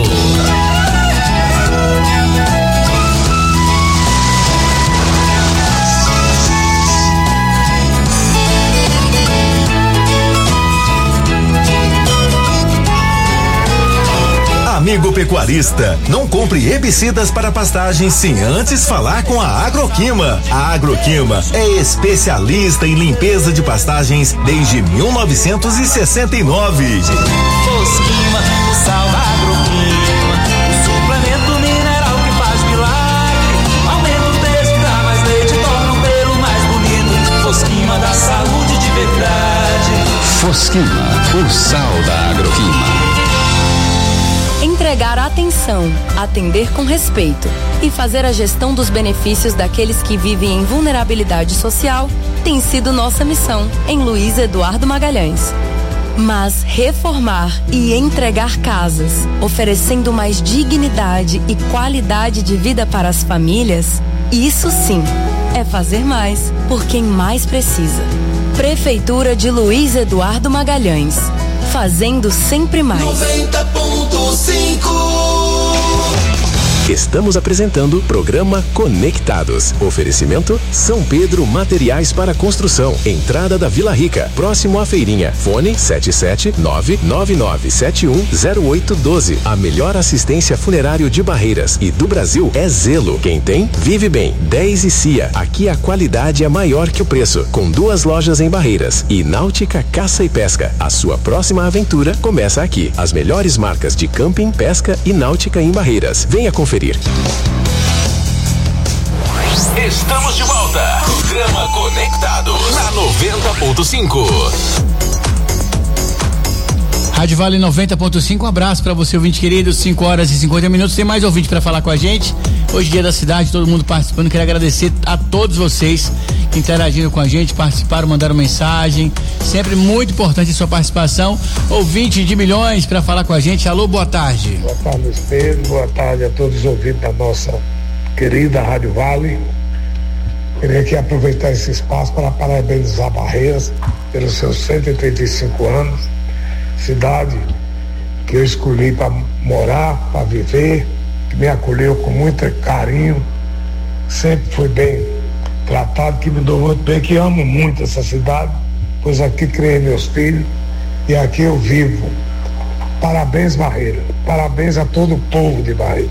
Speaker 26: Amigo pecuarista, não compre herbicidas para pastagens sem antes falar com a Agroquima. A Agroquima é especialista em limpeza de pastagens desde 1969.
Speaker 10: Fosquima, o sal da Agroquima, o suplemento mineral que faz milagre. Aumenta o texto, dá mais leite, torna o pelo mais bonito. Fosquima dá saúde de verdade.
Speaker 6: Fosquima, o sal da Agroquima.
Speaker 11: Entregar atenção, atender com respeito e fazer a gestão dos benefícios daqueles que vivem em vulnerabilidade social tem sido nossa missão em Luiz Eduardo Magalhães. Mas reformar e entregar casas, oferecendo mais dignidade e qualidade de vida para as famílias, isso sim é fazer mais por quem mais precisa. Prefeitura de Luiz Eduardo Magalhães, fazendo sempre mais.
Speaker 10: 90.5
Speaker 4: Estamos apresentando o programa Conectados. Oferecimento São Pedro Materiais para Construção. Entrada da Vila Rica, próximo à feirinha. Fone 77999710812. A melhor assistência funerário de Barreiras e do Brasil é Zelo. Quem tem, vive bem. 10 e Cia. Aqui a qualidade é maior que o preço. Com 2 lojas em Barreiras. E Náutica Caça e Pesca. A sua próxima aventura começa aqui. As melhores marcas de camping, pesca e náutica em Barreiras. Venha conferir.
Speaker 3: Estamos de volta. Programa Conectados na 90.5.
Speaker 1: Rádio Vale 90.5, um abraço pra você, ouvinte querido. 5 horas e 50 minutos. Tem mais ouvinte pra falar com a gente. Hoje, dia da cidade, todo mundo participando. Queria agradecer a todos vocês que interagiram com a gente, participaram, mandaram mensagem. Sempre muito importante a sua participação. Ouvinte de milhões pra falar com a gente. Alô, boa tarde.
Speaker 12: Boa tarde, Luiz Pedro. Boa tarde a todos os ouvintes da nossa querida Rádio Vale. Queria aqui aproveitar esse espaço para parabenizar Barreiras pelos seus 135 anos. Cidade que eu escolhi para morar, para viver, que me acolheu com muito carinho, sempre fui bem tratado, que me dou muito bem, que amo muito essa cidade, pois aqui criei meus filhos e aqui eu vivo. Parabéns, Barreira. Parabéns a todo o povo de Barreira.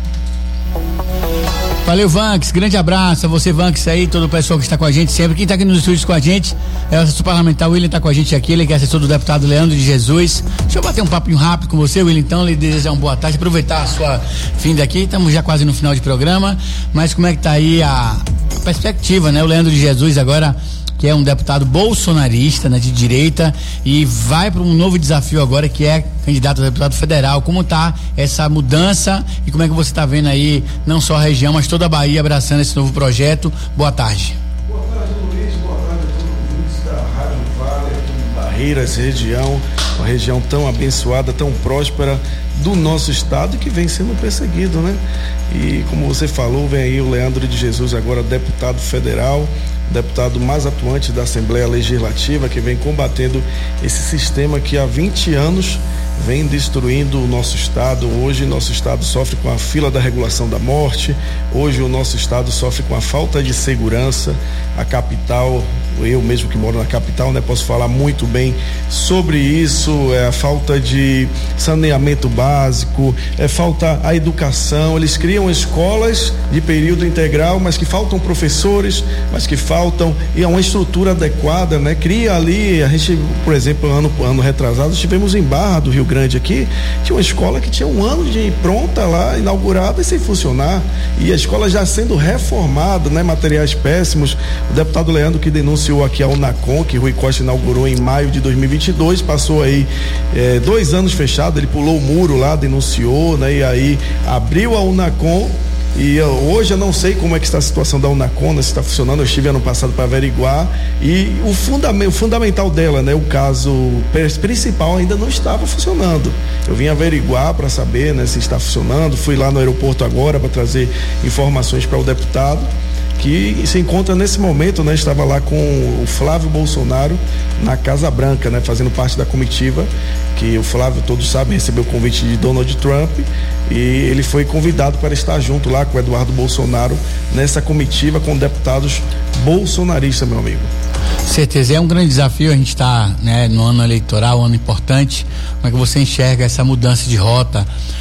Speaker 1: Valeu, Vanks, grande abraço a você, Vanks, aí, todo o pessoal que está com a gente sempre. Quem está aqui nos estúdios com a gente é o assessor parlamentar William, está com a gente aqui, ele que é assessor do deputado Leandro de Jesus. Deixa eu bater um papinho rápido com você, William, então, lhe desejar uma boa tarde, aproveitar a sua vinda aqui, estamos já quase no final de programa, mas como é que está aí a perspectiva, né? O Leandro de Jesus agora, que é um deputado bolsonarista, né, de direita, e vai para um novo desafio agora, que é candidato a deputado federal. Como tá essa mudança e como é que você está vendo aí, não só a região, mas toda a Bahia abraçando esse novo projeto? Boa tarde.
Speaker 16: Boa tarde, Luiz. Boa tarde a todos os ouvintes da Rádio Vale, aqui em Barreiras, região, uma região tão abençoada, tão próspera do nosso estado e que vem sendo perseguido, né? E como você falou, vem aí o Leandro de Jesus, agora deputado federal, deputado mais atuante da Assembleia Legislativa, que vem combatendo esse sistema que há 20 anos vem destruindo o nosso estado. Hoje nosso estado sofre com a fila da regulação da morte, hoje o nosso estado sofre com a falta de segurança. A capital, eu mesmo que moro na capital, né, posso falar muito bem sobre isso. É a falta de saneamento básico, falta a educação. Eles criam escolas de período integral, mas que faltam professores, mas que faltam e uma estrutura adequada, né? Cria ali, a gente, por exemplo, ano retrasado, estivemos em Barra do Rio Grande aqui, tinha uma escola que tinha 1 ano de pronta lá, inaugurada e sem funcionar, e a escola já sendo reformada, né? Materiais péssimos. O deputado Leandro, que denunciou aqui a Unacom, que Rui Costa inaugurou em maio de 2022, passou aí 2 anos fechado, ele pulou o muro lá, denunciou, né? E aí abriu a Unacom. E hoje eu não sei como é que está a situação da Unacom, se está funcionando. Eu estive ano passado para averiguar, e o fundamental dela, né, o caso principal ainda não estava funcionando. Eu vim averiguar para saber, né, se está funcionando. Fui lá no aeroporto agora para trazer informações para o deputado, que se encontra nesse momento, né, estava lá com o Flávio Bolsonaro na Casa Branca, né, fazendo parte da comitiva, que o Flávio, todos sabem, recebeu o convite de Donald Trump, e ele foi convidado para estar junto lá com o Eduardo Bolsonaro nessa comitiva com deputados bolsonaristas, meu amigo.
Speaker 1: Certeza, é um grande desafio. A gente está, né, no ano eleitoral, um ano importante. Como é que você enxerga essa mudança de rota?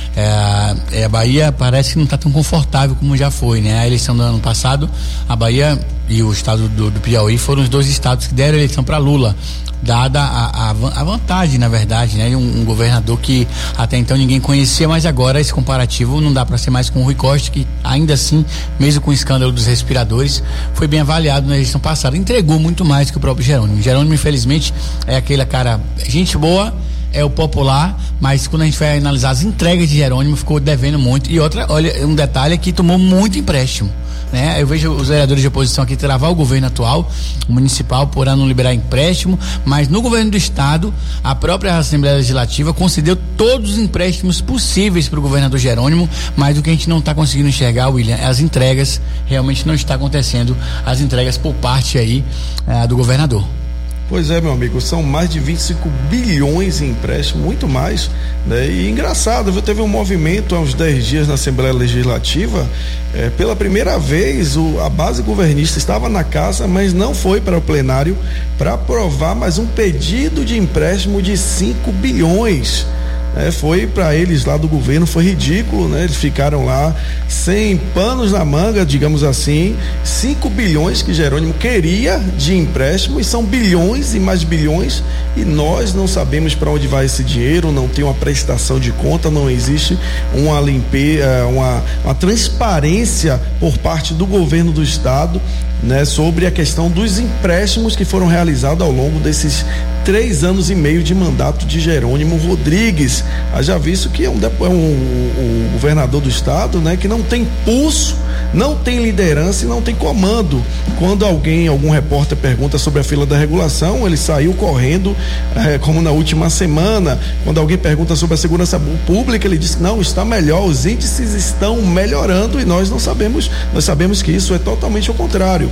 Speaker 1: A Bahia parece que não está tão confortável como já foi, né? A eleição do ano passado, a Bahia e o estado do Piauí foram os 2 estados que deram a eleição para Lula, dada a vantagem, na verdade, né? Um governador que até então ninguém conhecia, mas agora esse comparativo não dá para ser mais com o Rui Costa, que ainda assim, mesmo com o escândalo dos respiradores, foi bem avaliado na eleição passada, entregou muito mais que o próprio Jerônimo. Jerônimo, infelizmente, é aquele cara, gente boa, é o popular, mas quando a gente vai analisar as entregas de Jerônimo, ficou devendo muito. E outra, olha, um detalhe é que tomou muito empréstimo, né? Eu vejo os vereadores de oposição aqui travar o governo atual, o municipal, por não liberar empréstimo, mas no governo do estado, a própria Assembleia Legislativa concedeu todos os empréstimos possíveis para o governador Jerônimo, mas o que a gente não está conseguindo enxergar, William, é as entregas. Realmente não está acontecendo as entregas por parte aí do governador.
Speaker 16: Pois é, meu amigo, são mais de 25 bilhões em empréstimo, muito mais, né? E engraçado, viu? Teve um movimento há uns 10 dias na Assembleia Legislativa, pela primeira vez a base governista estava na casa, mas não foi para o plenário para aprovar mais um pedido de empréstimo de 5 bilhões. Foi para eles lá do governo, foi ridículo, né? Eles ficaram lá sem panos na manga, digamos assim. 5 bilhões que Jerônimo queria de empréstimo, e são bilhões e mais bilhões, e nós não sabemos para onde vai esse dinheiro, não tem uma prestação de conta, não existe uma limpeza, uma transparência por parte do governo do estado, né, sobre a questão dos empréstimos que foram realizados ao longo desses 3 anos e meio de mandato de Jerônimo Rodrigues. Haja visto que é um governador do estado, né, que não tem pulso, não tem liderança e não tem comando. Quando algum repórter pergunta sobre a fila da regulação, ele saiu correndo, como na última semana. Quando alguém pergunta sobre a segurança pública, ele diz que não, está melhor, os índices estão melhorando, e nós não sabemos, nós sabemos que isso é totalmente o contrário.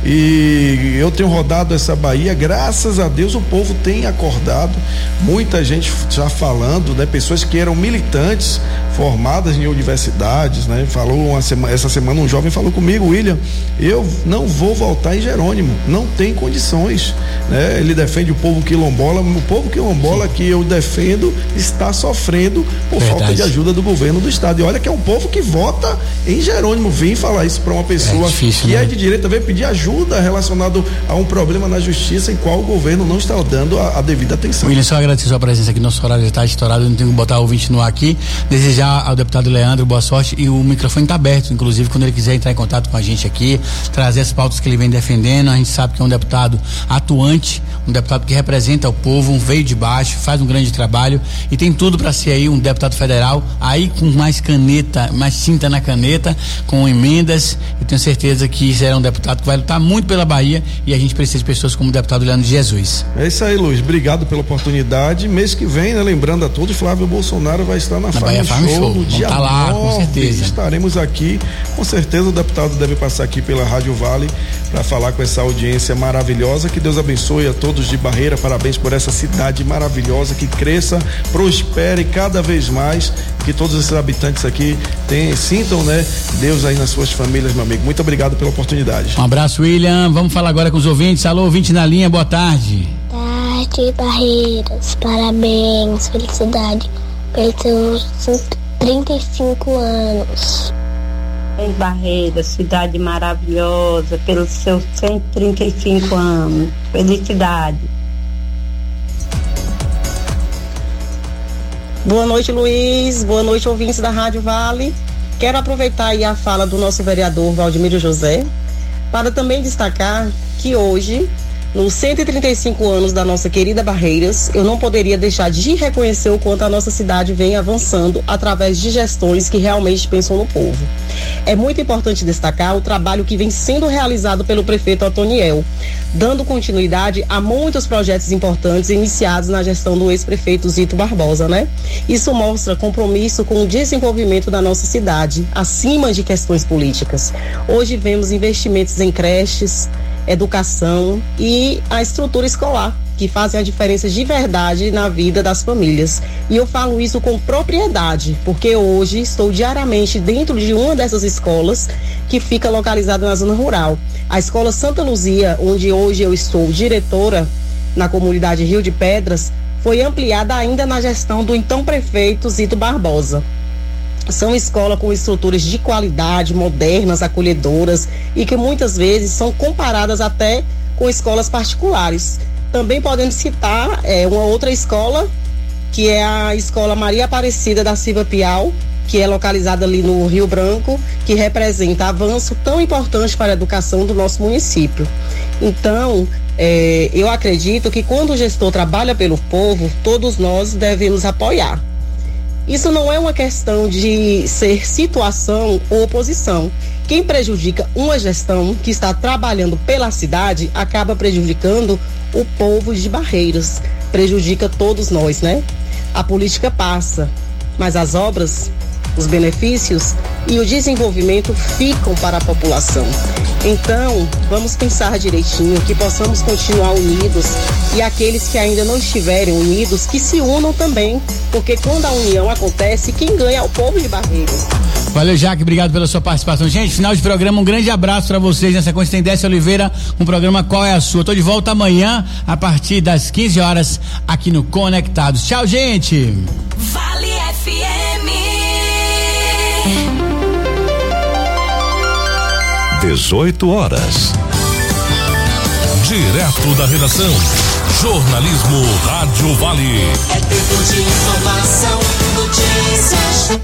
Speaker 16: E eu tenho rodado essa Bahia, graças a Deus o povo tem acordado, muita gente já falando, né, pessoas que eram militantes, formadas em universidades, né, falou essa semana um jovem falou comigo: William, eu não vou voltar em Jerônimo, não tem condições, né? Ele defende o povo quilombola que eu defendo está sofrendo por falta de ajuda do governo do estado, e olha que é um povo que vota em Jerônimo. Vim falar isso para uma pessoa que é de direita, veio pedir ajuda relacionado a um problema na justiça em qual o governo não está dando a devida atenção.
Speaker 1: William, só agradecer a sua presença aqui, nosso horário já está estourado, eu não tenho que botar o ouvinte no ar aqui, desejar ao deputado Leandro boa sorte, e o microfone está aberto, inclusive quando ele quiser entrar em contato com a gente aqui, trazer as pautas que ele vem defendendo. A gente sabe que é um deputado atuante, um deputado que representa o povo, veio de baixo, faz um grande trabalho e tem tudo para ser aí um deputado federal, aí com mais caneta, mais tinta na caneta, com emendas. Eu tenho certeza que será um deputado que vai lutar muito pela Bahia, e a gente precisa de pessoas como o deputado Leandro de Jesus.
Speaker 16: É isso aí, Luiz, obrigado pela oportunidade. Mês que vem, né, lembrando a todos, Flávio Bolsonaro vai estar na Farm Show no dia 9, lá, com certeza. Estaremos aqui, com certeza o deputado deve passar aqui pela Rádio Vale para falar com essa audiência maravilhosa. Que Deus abençoe a todos de Barreira, parabéns por essa cidade maravilhosa, que cresça, prospere cada vez mais, que todos esses habitantes aqui sintam, né, Deus aí nas suas famílias, meu amigo. Muito obrigado pela oportunidade.
Speaker 1: Um abraço, William. Vamos falar agora com os ouvintes. Alô, ouvinte na linha, boa tarde.
Speaker 7: Tarde, Barreiras, parabéns, felicidade pelos seus 35 anos.
Speaker 8: Em Barreiras, cidade maravilhosa, pelos seus 135 anos. Felicidade.
Speaker 17: Boa noite, Luiz. Boa noite, ouvintes da Rádio Vale. Quero aproveitar aí a fala do nosso vereador Valdemiro José para também destacar que hoje, nos 135 anos da nossa querida Barreiras, eu não poderia deixar de reconhecer o quanto a nossa cidade vem avançando através de gestões que realmente pensam no povo. É muito importante destacar o trabalho que vem sendo realizado pelo prefeito Antoniel, dando continuidade a muitos projetos importantes iniciados na gestão do ex-prefeito Zito Barbosa, né? Isso mostra compromisso com o desenvolvimento da nossa cidade, acima de questões políticas. Hoje vemos investimentos em creches, educação e a estrutura escolar, que fazem a diferença de verdade na vida das famílias. E eu falo isso com propriedade, porque hoje estou diariamente dentro de uma dessas escolas que fica localizada na zona rural. A Escola Santa Luzia, onde hoje eu estou diretora na comunidade Rio de Pedras, foi ampliada ainda na gestão do então prefeito Zito Barbosa. São escolas com estruturas de qualidade, modernas, acolhedoras, e que muitas vezes são comparadas até com escolas particulares. Também podemos citar uma outra escola, que é a Escola Maria Aparecida da Silva Piau, que é localizada ali no Rio Branco, que representa avanço tão importante para a educação do nosso município. Então, eu acredito que quando o gestor trabalha pelo povo, todos nós devemos apoiar. Isso não é uma questão de ser situação ou oposição. Quem prejudica uma gestão que está trabalhando pela cidade acaba prejudicando o povo de Barreiras, prejudica todos nós, né? A política passa, mas as obras os benefícios e o desenvolvimento ficam para a população. Então, vamos pensar direitinho, que possamos continuar unidos e aqueles que ainda não estiverem unidos, que se unam também, porque quando a união acontece, quem ganha é o povo de Barreiras.
Speaker 1: Valeu, Jaque, obrigado pela sua participação. Gente, final de programa, um grande abraço pra vocês. Nessa sequência tem Décio Oliveira, um programa Qual é a Sua? Tô de volta amanhã, a partir das 15 horas, aqui no Conectados. Tchau, gente!
Speaker 2: Vale FM
Speaker 9: 18 horas. Direto da redação. Jornalismo Rádio Vale.
Speaker 2: É tempo de informação, notícias.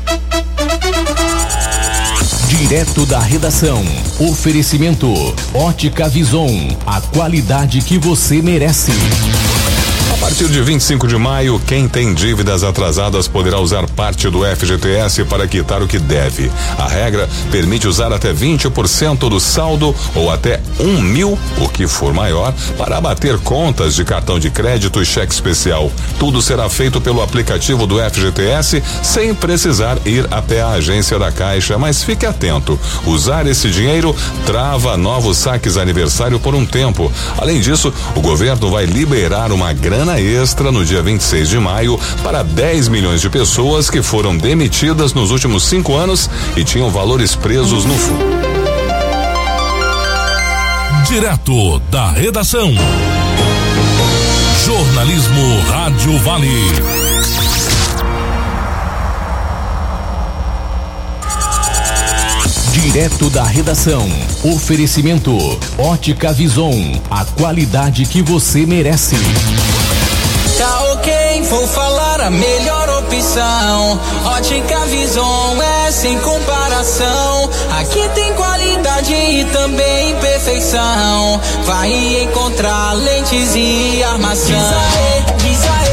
Speaker 25: Direto da redação. Oferecimento Ótica Vison, a qualidade que você merece.
Speaker 13: A partir de 25 de maio, quem tem dívidas atrasadas poderá usar parte do FGTS para quitar o que deve. A regra permite usar até 20% do saldo ou até 1.000, o que for maior, para abater contas de cartão de crédito e cheque especial. Tudo será feito pelo aplicativo do FGTS sem precisar ir até a agência da Caixa, mas fique atento. Usar esse dinheiro trava novos saques aniversário por um tempo. Além disso, o governo vai liberar uma grana extra no dia 26 de maio para 10 milhões de pessoas que foram demitidas nos últimos 5 anos e tinham valores presos no fundo.
Speaker 9: Direto da redação. Jornalismo Rádio Vale.
Speaker 25: Direto da redação. Oferecimento Ótica Vison, a qualidade que você merece.
Speaker 18: Tá ok, vou falar a melhor opção. Ótica Vison é sem comparação. Aqui tem qualidade e também perfeição. Vai encontrar lentes e armação. Diz aê,